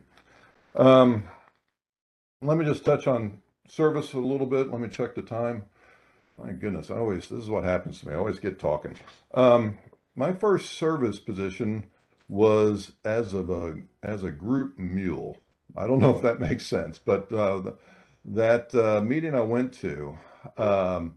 Um, let me just touch on service a little bit. Let me check the time. My goodness, I always, this is what happens to me. I always get talking. Um, my first service position was as of a, as a group mule. I don't know if that makes sense, but uh, the, that uh, meeting I went to, um,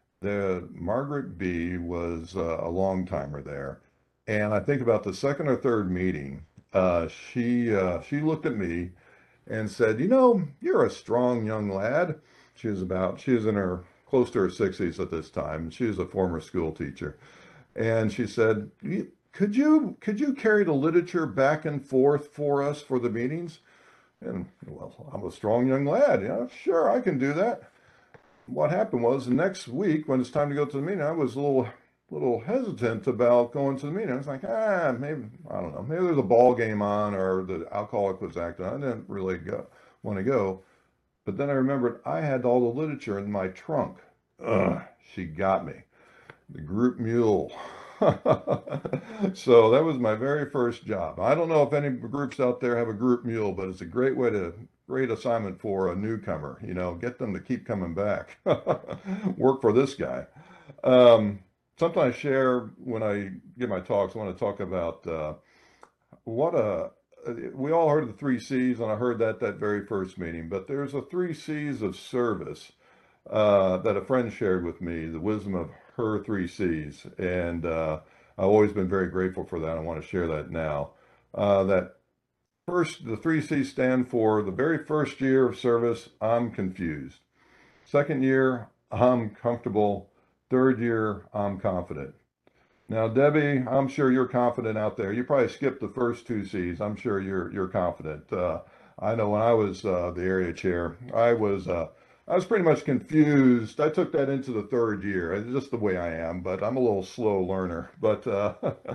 the Margaret B was uh, a long timer there. And I think about the second or third meeting, uh, she, uh, she looked at me and said, you know, you're a strong young lad. She was about, she was in her, close to her sixties at this time. She was a former school teacher. And she said, could you, could you carry the literature back and forth for us for the meetings? And, well, I'm a strong young lad. Yeah, sure, I can do that. What happened was the next week when it's time to go to the meeting, I was a little, little hesitant about going to the meeting. I was like, ah, maybe, I don't know, maybe there's a ball game on or the alcoholic was acting. I didn't really go, want to go. But then I remembered I had all the literature in my trunk. Ugh, she got me. The group mule. So that was my very first job. I don't know if any groups out there have a group mule, but it's a great way to great assignment for a newcomer, you know, get them to keep coming back. Work for this guy. Um, something I share when I give my talks, I want to talk about uh, what a, we all heard of the three C's, and I heard that that very first meeting, but there's a three C's of service uh, that a friend shared with me, the wisdom of her three C's. And uh, I've always been very grateful for that. I want to share that now. Uh, that first, the three C's stand for the very first year of service, I'm confused. Second year, I'm comfortable. Third year, I'm confident. Now, Debbie, I'm sure you're confident out there. You probably skipped the first two C's. I'm sure you're you're confident. Uh, I know when I was uh, the area chair, I was uh, I was pretty much confused. I took that into the third year. It's just the way I am, but I'm a little slow learner. But uh,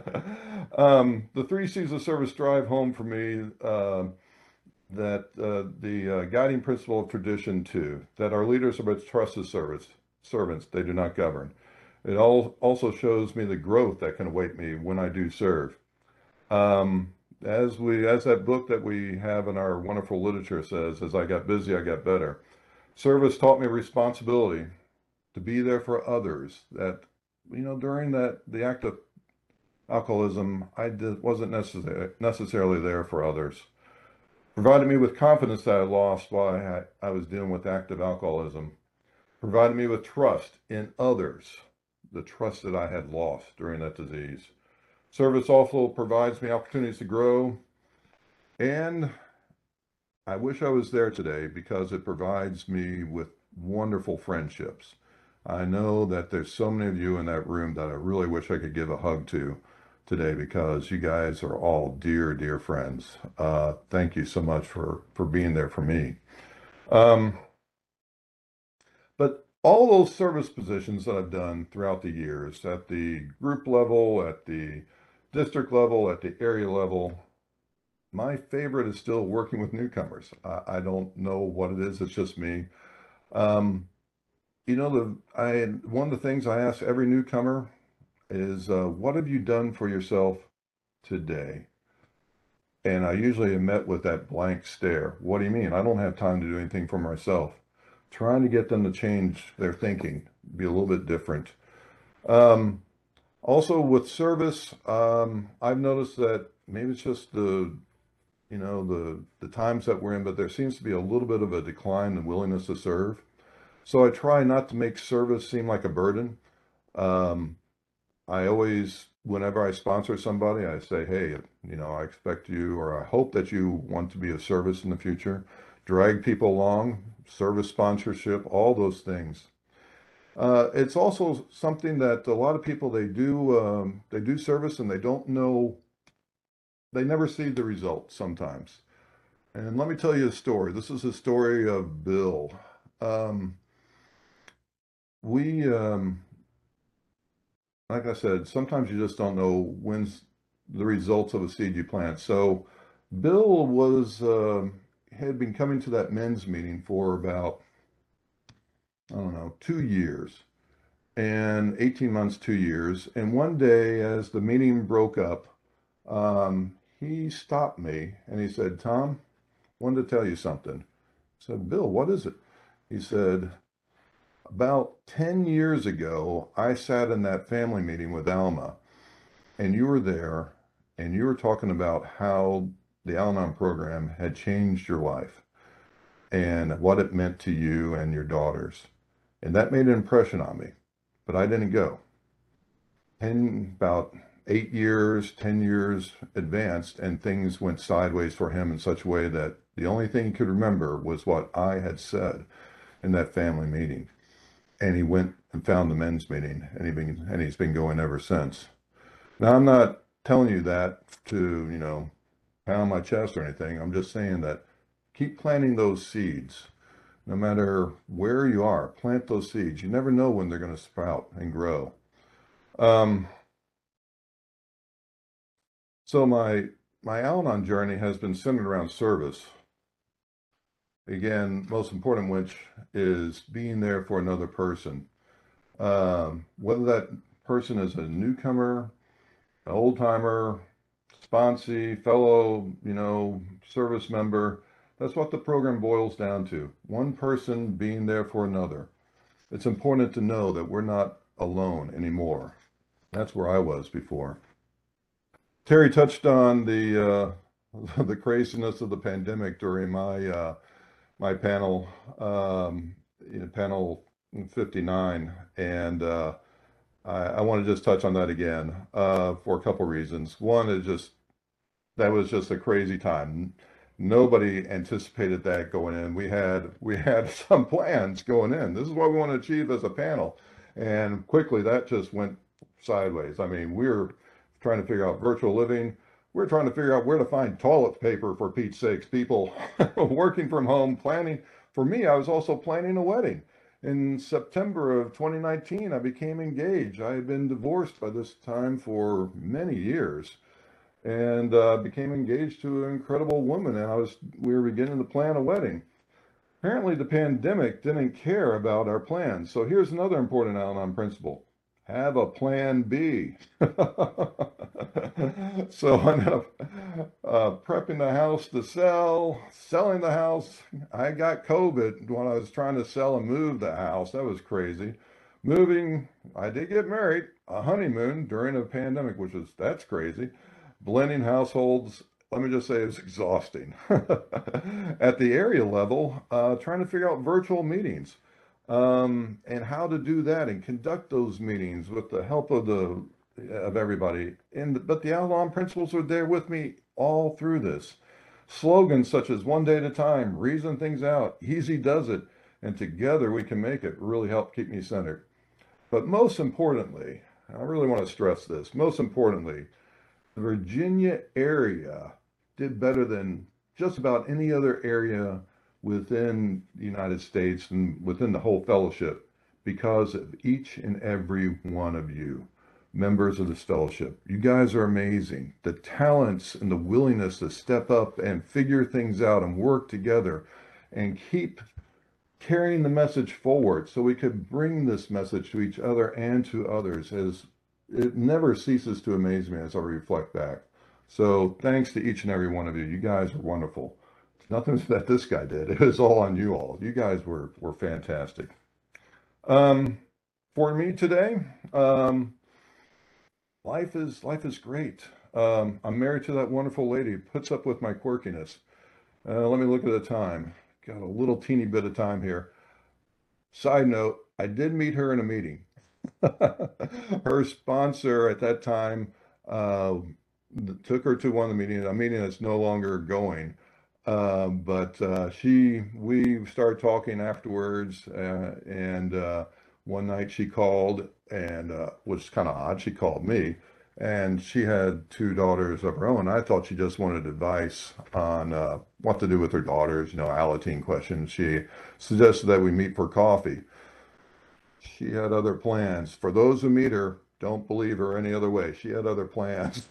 um, the three C's of service drive home for me uh, that uh, the uh, guiding principle of tradition too, that our leaders are but trusted service servants. They do not govern. It all also shows me the growth that can await me when I do serve. Um, as we, as that book that we have in our wonderful literature says, as I got busy, I got better. Service taught me responsibility to be there for others. That, you know, during that, the act of alcoholism, I did, wasn't necessarily, necessarily there for others. Provided me with confidence that I lost while I, I was dealing with active alcoholism. Provided me with trust in others. The trust that I had lost during that disease. Service also provides me opportunities to grow, and I wish I was there today because it provides me with wonderful friendships. I know that there's so many of you in that room that I really wish I could give a hug to today because you guys are all dear, dear friends. Uh, thank you so much for, for being there for me. Um, but all those service positions that I've done throughout the years, at the group level, at the district level, at the area level, my favorite is still working with newcomers. I, I don't know what it is. It's just me. Um, you know, the I one of the things I ask every newcomer is, uh, what have you done for yourself today? And I usually am met with that blank stare. What do you mean? I don't have time to do anything for myself. Trying to get them to change their thinking, be a little bit different. Um, also with service, um, I've noticed that maybe it's just the, you know, the, the times that we're in, but there seems to be a little bit of a decline in willingness to serve. So I try not to make service seem like a burden. Um, I always, whenever I sponsor somebody, I say, hey, you know, I expect you, or I hope that you want to be of service in the future. Drag people along, service sponsorship, all those things. Uh, it's also something that a lot of people, they do, um, they do service and they don't know, they never see the results sometimes. And let me tell you a story. This is a story of Bill. Um, we, um, like I said, sometimes you just don't know when's the results of a seed you plant. So Bill was, uh, had been coming to that men's meeting for about, I don't know, two years and eighteen months, two years. And one day as the meeting broke up, um, he stopped me and he said, Tom, I wanted to tell you something. I said, Bill, what is it? He said, about ten years ago, I sat in that family meeting with Alma and you were there and you were talking about how the Al-Anon program had changed your life and what it meant to you and your daughters. And that made an impression on me, but I didn't go. And about eight years, ten years advanced, and things went sideways for him in such a way that the only thing he could remember was what I had said in that family meeting. And he went and found the men's meeting, and, he been, and he's been going ever since. Now, I'm not telling you that to, you know, pound my chest or anything. I'm just saying that keep planting those seeds. No matter where you are, plant those seeds. You never know when they're going to sprout and grow. Um, so my, my Al-Anon journey has been centered around service. Again, most important, which is being there for another person. Um, whether that person is a newcomer, an old timer, sponsee, fellow, you know, service member, That's what the program boils down to. One person being there for another. It's important to know that we're not alone anymore. That's where I was before. Terry touched on the uh, the craziness of the pandemic during my uh, my panel, um, you know, panel fifty-nine, and uh, I, I want to just touch on that again uh, for a couple reasons. One is just that was just a crazy time. Nobody anticipated that going in. We had we had some plans going in. This is what we want to achieve as a panel, and quickly that just went sideways. I mean, we were trying to figure out virtual living. We're trying to figure out where to find toilet paper, for Pete's sakes. People working from home, planning. For me, I was also planning a wedding. In September of twenty nineteen, I became engaged. I had been divorced by this time for many years, and uh, became engaged to an incredible woman. And I was we were beginning to plan a wedding. Apparently, the pandemic didn't care about our plans. So here's another important Al-Anon principle: have a plan B. So I ended up uh, prepping the house to sell, selling the house. I got COVID when I was trying to sell and move the house. That was crazy. Moving, I did get married, a honeymoon during a pandemic, which was, that's crazy. Blending households, let me just say it's exhausting. At the area level, uh, trying to figure out virtual meetings. Um, and how to do that and conduct those meetings with the help of the of everybody. And but the Al-Anon principles were there with me all through this. Slogans such as "one day at a time," "reason things out," "easy does it," and "together we can make it" really helped keep me centered. But most importantly, I really want to stress this, most importantly, the Virginia area did better than just about any other area within the United States and within the whole fellowship because of each and every one of you, members of this fellowship. You guys are amazing. The talents and the willingness to step up and figure things out and work together and keep carrying the message forward so we could bring this message to each other and to others, as it never ceases to amaze me as I reflect back. So thanks to each and every one of you. You guys are wonderful. Nothing that this guy did. It was all on you all. You guys were were fantastic. Um, for me today, um, life is life is great. Um, I'm married to that wonderful lady who puts up with my quirkiness. Uh, let me look at the time. Got a little teeny bit of time here. Side note, I did meet her in a meeting. Her sponsor at that time uh, took her to one of the meetings, a meeting that's no longer going. Uh, but uh, she, we started talking afterwards, uh, and uh, one night she called, and uh, was kind of odd. She called me, and she had two daughters of her own. I thought she just wanted advice on uh, what to do with her daughters, you know, Alateen questions. She suggested that we meet for coffee. She had other plans. For those who meet her, don't believe her any other way. She had other plans.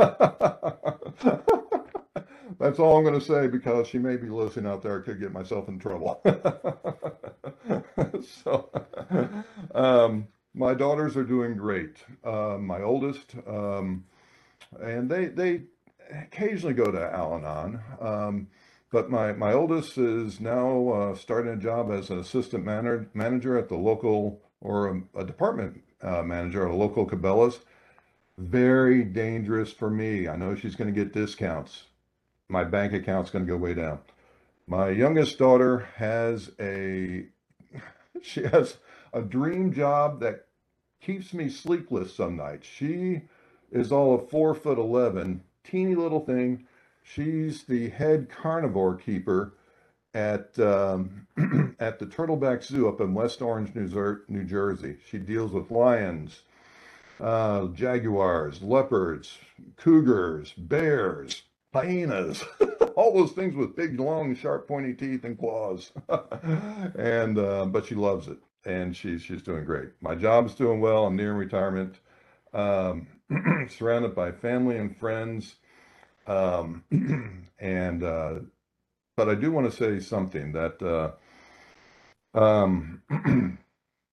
That's all I'm going to say, because she may be listening out there. I could get myself in trouble. So, um, my daughters are doing great. Uh, my oldest, um, and they they occasionally go to Al-Anon. Um, but my, my oldest is now uh, starting a job as an assistant manager, manager at the local, or a, a department uh, manager at a local Cabela's. Very dangerous for me. I know she's going to get discounts. My bank account's going to go way down. My youngest daughter has a, she has a dream job that keeps me sleepless some nights. She is all of four foot eleven, teeny little thing. She's the head carnivore keeper at um, at the Turtleback Zoo up in West Orange, New Jersey. She deals with lions, uh, jaguars, leopards, cougars, bears, hyenas, all those things with big, long, sharp, pointy teeth and claws. And uh, but she loves it, and she's she's doing great. My job's doing well. I'm nearing retirement, um, surrounded by family and friends. Um, and uh, but I do want to say something that uh, um,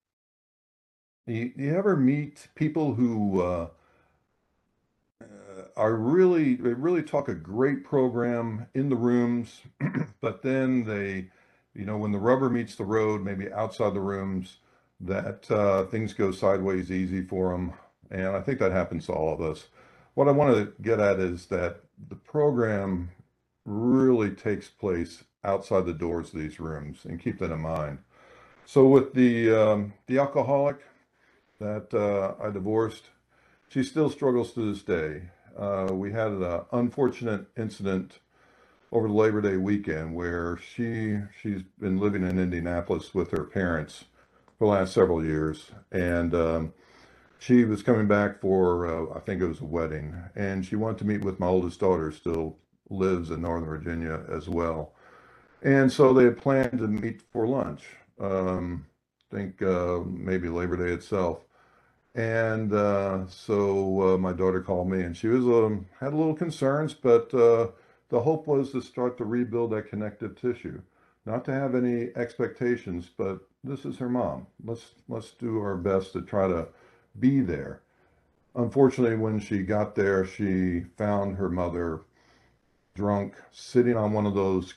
you, you ever meet people who uh, are really, they really talk a great program in the rooms, but then they, you know, when the rubber meets the road, maybe outside the rooms, that uh, things go sideways easy for them. And I think that happens to all of us. What I want to get at is that the program really takes place outside the doors of these rooms, and keep that in mind. So with the um, the alcoholic that uh, I divorced, she still struggles to this day. Uh, we had an unfortunate incident over the Labor Day weekend where she she's been living in Indianapolis with her parents for the last several years, and um, she was coming back for uh, I think it was a wedding, and she wanted to meet with my oldest daughter, still lives in Northern Virginia as well, and so they had planned to meet for lunch. Um, I think uh, maybe Labor Day itself. And uh, so uh, my daughter called me, and she was um, had a little concerns, but uh, the hope was to start to rebuild that connective tissue, not to have any expectations, but this is her mom. Let's let's do our best to try to be there. Unfortunately, when she got there, she found her mother drunk, sitting on one of those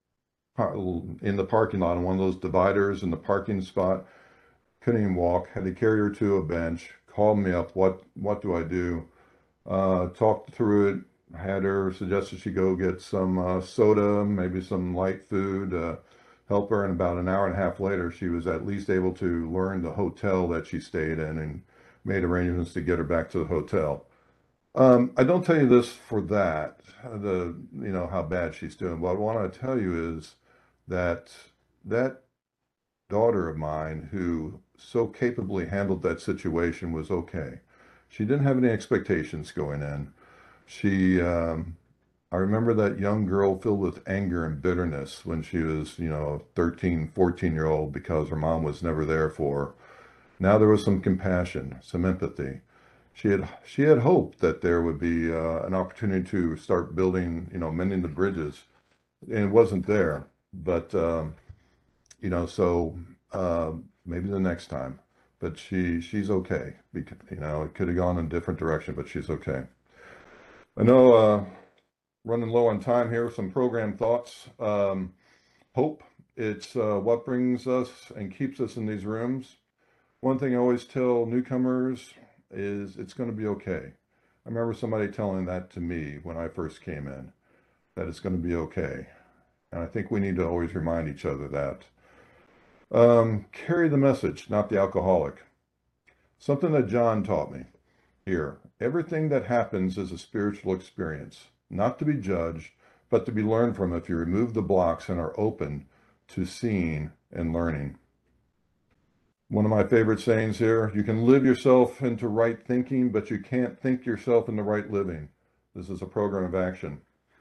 in the parking lot, on one of those dividers in the parking spot. Couldn't even walk, had to carry her to a bench, called me up, what what do I do? Uh, talked through it, had her suggested she go get some uh, soda, maybe some light food, uh, help her, and about an hour and a half later, she was at least able to learn the hotel that she stayed in and made arrangements to get her back to the hotel. Um, I don't tell you this for that, the you know, how bad she's doing. What I want to tell you is that that daughter of mine who so capably handled that situation was okay. She didn't have any expectations going in. She, um, I remember that young girl filled with anger and bitterness when she was, you know, thirteen, fourteen year old because her mom was never there for her. Now there was some compassion, some empathy. She had, she had hoped that there would be uh, an opportunity to start building, you know, mending the bridges, and it wasn't there. But, um, you know, so uh, maybe the next time. But she she's okay. Because, you know, it could have gone in a different direction, but she's okay. I know uh, running low on time here, some program thoughts. Um, hope, it's uh, what brings us and keeps us in these rooms. One thing I always tell newcomers is it's going to be okay. I remember somebody telling that to me when I first came in, that it's going to be okay. And I think we need to always remind each other that. Um, carry the message, not the alcoholic. Something that John taught me here. Everything that happens is a spiritual experience, not to be judged, but to be learned from if you remove the blocks and are open to seeing and learning. One of my favorite sayings here, you can live yourself into right thinking, but you can't think yourself into right living. This is a program of action.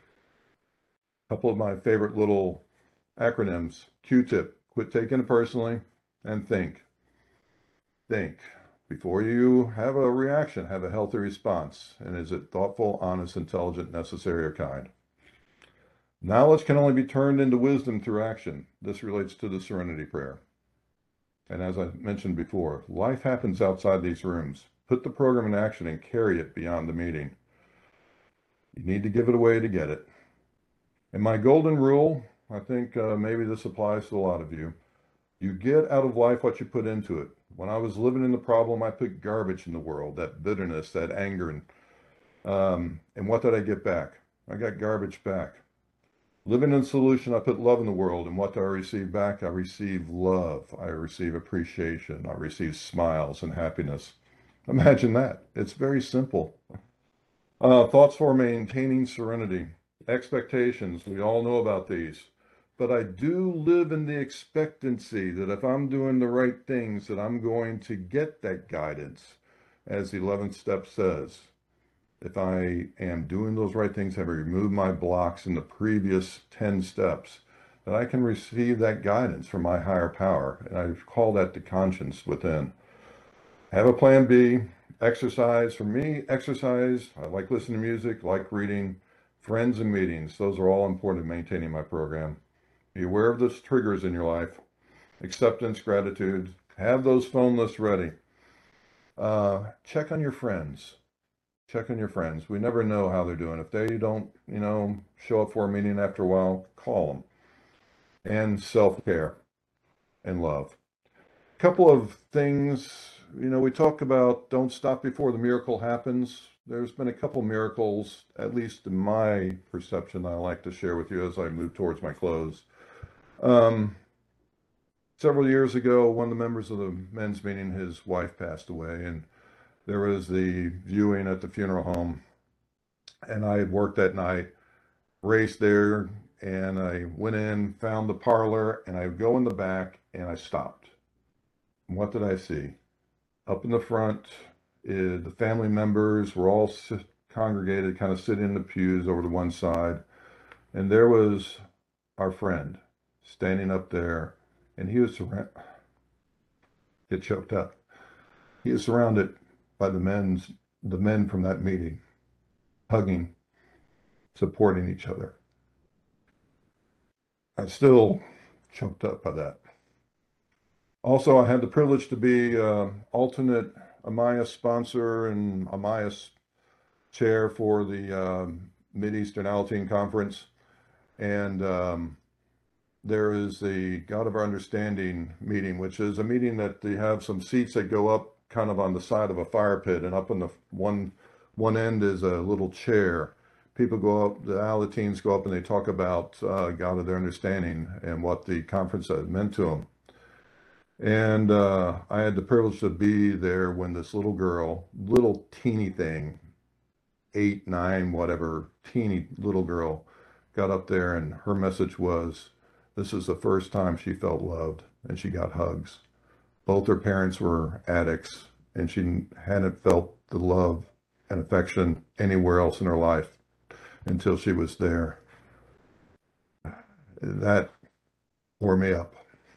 A couple of my favorite little acronyms, Q-tip. Quit taking it personally, and think. Think. Before you have a reaction, have a healthy response. And is it thoughtful, honest, intelligent, necessary, or kind? Knowledge can only be turned into wisdom through action. This relates to the Serenity Prayer. And as I mentioned before, life happens outside these rooms. Put the program in action and carry it beyond the meeting. You need to give it away to get it. And my golden rule, I think uh, maybe this applies to a lot of you. You get out of life what you put into it. When I was living in the problem, I put garbage in the world, that bitterness, that anger. And, um, and what did I get back? I got garbage back. Living in solution, I put love in the world. And what do I receive back? I receive love. I receive appreciation. I receive smiles and happiness. Imagine that. It's very simple. Uh, thoughts for maintaining serenity. Expectations. We all know about these. But I do live in the expectancy that if I'm doing the right things, that I'm going to get that guidance, as the eleventh step says. If I am doing those right things, have removed my blocks in the previous ten steps, that I can receive that guidance from my higher power. And I call that the conscience within. Have a plan B. Exercise. For me, exercise. I like listening to music, like reading. Friends and meetings. Those are all important in maintaining my program. Be aware of those triggers in your life. Acceptance, gratitude. Have those phone lists ready. Uh, check on your friends. check on your friends. We never know how they're doing. If they don't, you know, show up for a meeting after a while, call them. And self-care and love. A couple of things, you know, we talk about don't stop before the miracle happens. There's been a couple miracles, at least in my perception, I like to share with you as I move towards my close. Um, several years ago, one of the members of the men's meeting, his wife passed away, and there was the viewing at the funeral home, and I had worked that night, raced there, and I went in, found the parlor, and I go in the back, and I stopped. And what did I see? Up in the front, eh, the family members were all sit, congregated, kind of sitting in the pews over to one side, and there was our friend standing up there, and he was surrounded, get choked up. He was surrounded by the men's, the men from that meeting, hugging, supporting each other. I'm still choked up by that. Also, I had the privilege to be uh, alternate Amaya sponsor and Amaya chair for the um, Mid-Eastern Alateen Conference. And um, there is the God of Our Understanding meeting, which is a meeting that they have some seats that go up kind of on the side of a fire pit, and up on the one, one end is a little chair. People go up, the Alateens go up and they talk about uh, God of their understanding and what the conference had meant to them. And uh, I had the privilege to be there when this little girl, little teeny thing, eight, nine, whatever, teeny little girl, got up there, and her message was, this is the first time she felt loved, and she got hugs. Both her parents were addicts, and she hadn't felt the love and affection anywhere else in her life until she was there. That tore me up.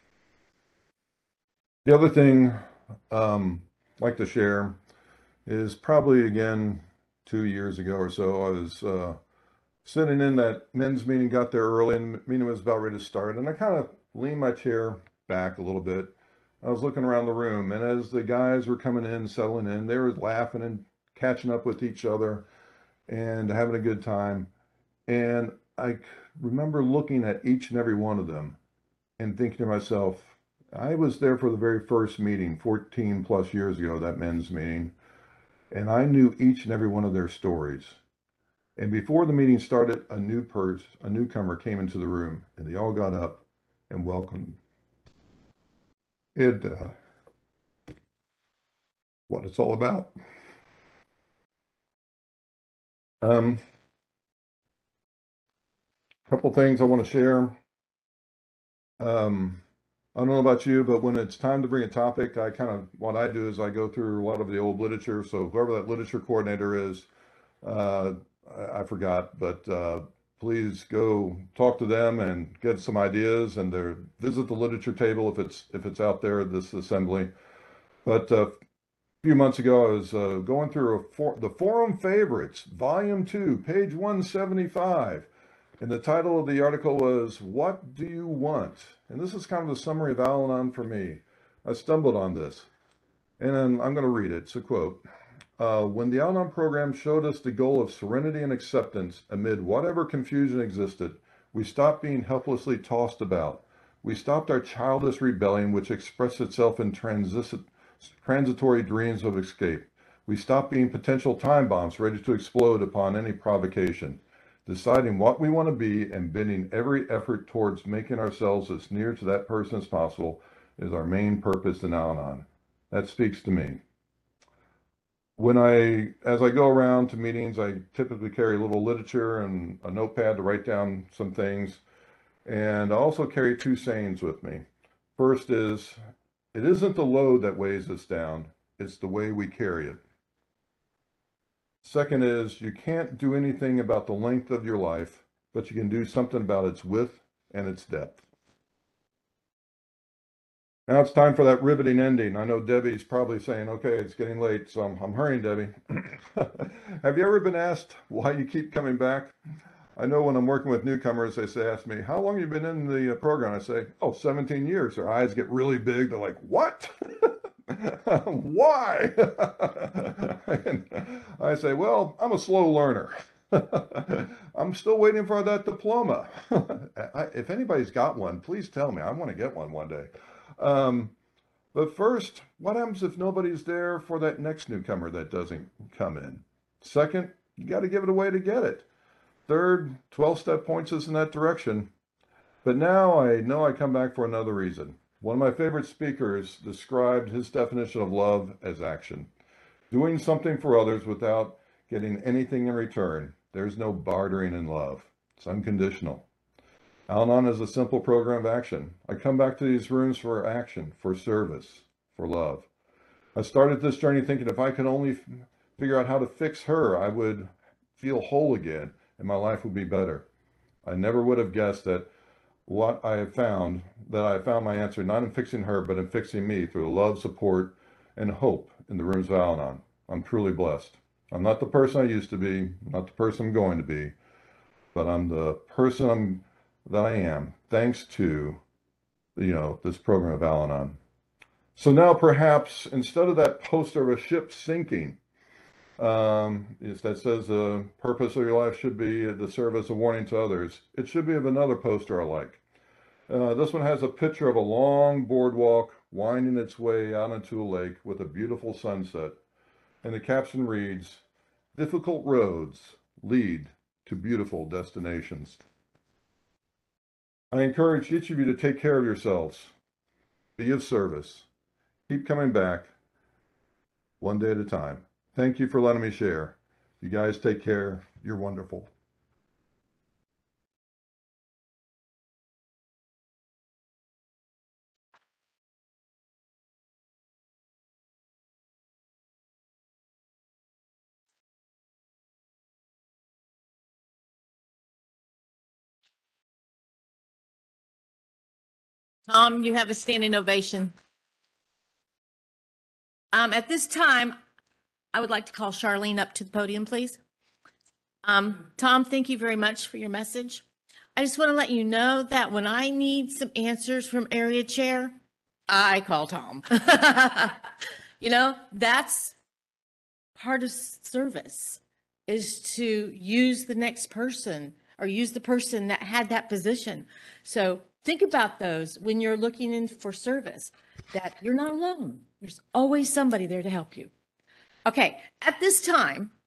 The other thing um, I'd like to share is probably, again, two years ago or so, I was uh, sitting in that men's meeting, got there early, and the meeting was about ready to start, and I kind of leaned my chair back a little bit. I was looking around the room, and as the guys were coming in, settling in, they were laughing and catching up with each other and having a good time. And I remember looking at each and every one of them and thinking to myself, I was there for the very first meeting fourteen plus years ago, that men's meeting, and I knew each and every one of their stories. And before the meeting started, a new person, a newcomer came into the room, and they all got up and welcomed. It, uh, what it's all about. Um, couple things I want to share. Um, I don't know about you, but when it's time to bring a topic, I kind of, what I do is I go through a lot of the old literature. So whoever that literature coordinator is, uh, I, I forgot, but uh, please go talk to them and get some ideas, and there, visit the literature table if it's if it's out there at this assembly. But uh, a few months ago, I was uh, going through a for, the Forum Favorites, Volume two, page one seventy-five. And the title of the article was, What Do You Want? And this is kind of a summary of Al-Anon for me. I stumbled on this, and I'm going to read it. It's a quote. Uh, when the Al-Anon program showed us the goal of serenity and acceptance amid whatever confusion existed, we stopped being helplessly tossed about. We stopped our childish rebellion, which expressed itself in transit transitory dreams of escape. We stopped being potential time bombs ready to explode upon any provocation. Deciding what we want to be and bending every effort towards making ourselves as near to that person as possible is our main purpose in Al-Anon. That speaks to me. When I, as I go around to meetings, I typically carry a little literature and a notepad to write down some things. And I also carry two sayings with me. First is, it isn't the load that weighs us down, it's the way we carry it. Second is, you can't do anything about the length of your life, but you can do something about its width and its depth. Now it's time for that riveting ending. I know Debbie's probably saying, okay, it's getting late, so I'm, I'm hurrying, Debbie. Have you ever been asked why you keep coming back? I know when I'm working with newcomers, they say, ask me, how long have you been in the program? I say, oh, seventeen years. Their eyes get really big. They're like, what? Why? And I say, well, I'm a slow learner. I'm still waiting for that diploma. I, if anybody's got one, please tell me. I want to get one one day. Um, but first, what happens if nobody's there for that next newcomer that doesn't come in? Second, you got to give it away to get it. Third, twelve-step points us in that direction. But now I know I come back for another reason. One of my favorite speakers described his definition of love as action. Doing something for others without getting anything in return. There's no bartering in love. It's unconditional. Al-Anon is a simple program of action. I come back to these rooms for action, for service, for love. I started this journey thinking if I could only figure out how to fix her, I would feel whole again and my life would be better. I never would have guessed that what I have found, that I found my answer not in fixing her, but in fixing me through love, support, and hope in the rooms of Al-Anon. I'm truly blessed. I'm not the person I used to be, not the person I'm going to be, but I'm the person I'm, that I am, thanks to, you know, this program of Al-Anon. So now perhaps instead of that poster of a ship sinking, um, is that says the purpose of your life should be to serve as a warning to others, it should be of another poster I like. Uh, this one has a picture of a long boardwalk winding its way out into a lake with a beautiful sunset. And the caption reads, "Difficult roads lead to beautiful destinations." I encourage each of you to take care of yourselves, be of service, keep coming back one day at a time. Thank you for letting me share. You guys take care. You're wonderful. Tom, you have a standing ovation. Um, at this time, I would like to call Charlene up to the podium, please. Um, Tom, thank you very much for your message. I just want to let you know that when I need some answers from area chair, I call Tom. You know, that's part of service, is to use the next person or use the person that had that position. So think about those when you're looking in for service, that you're not alone. There's always somebody there to help you. Okay, at this time,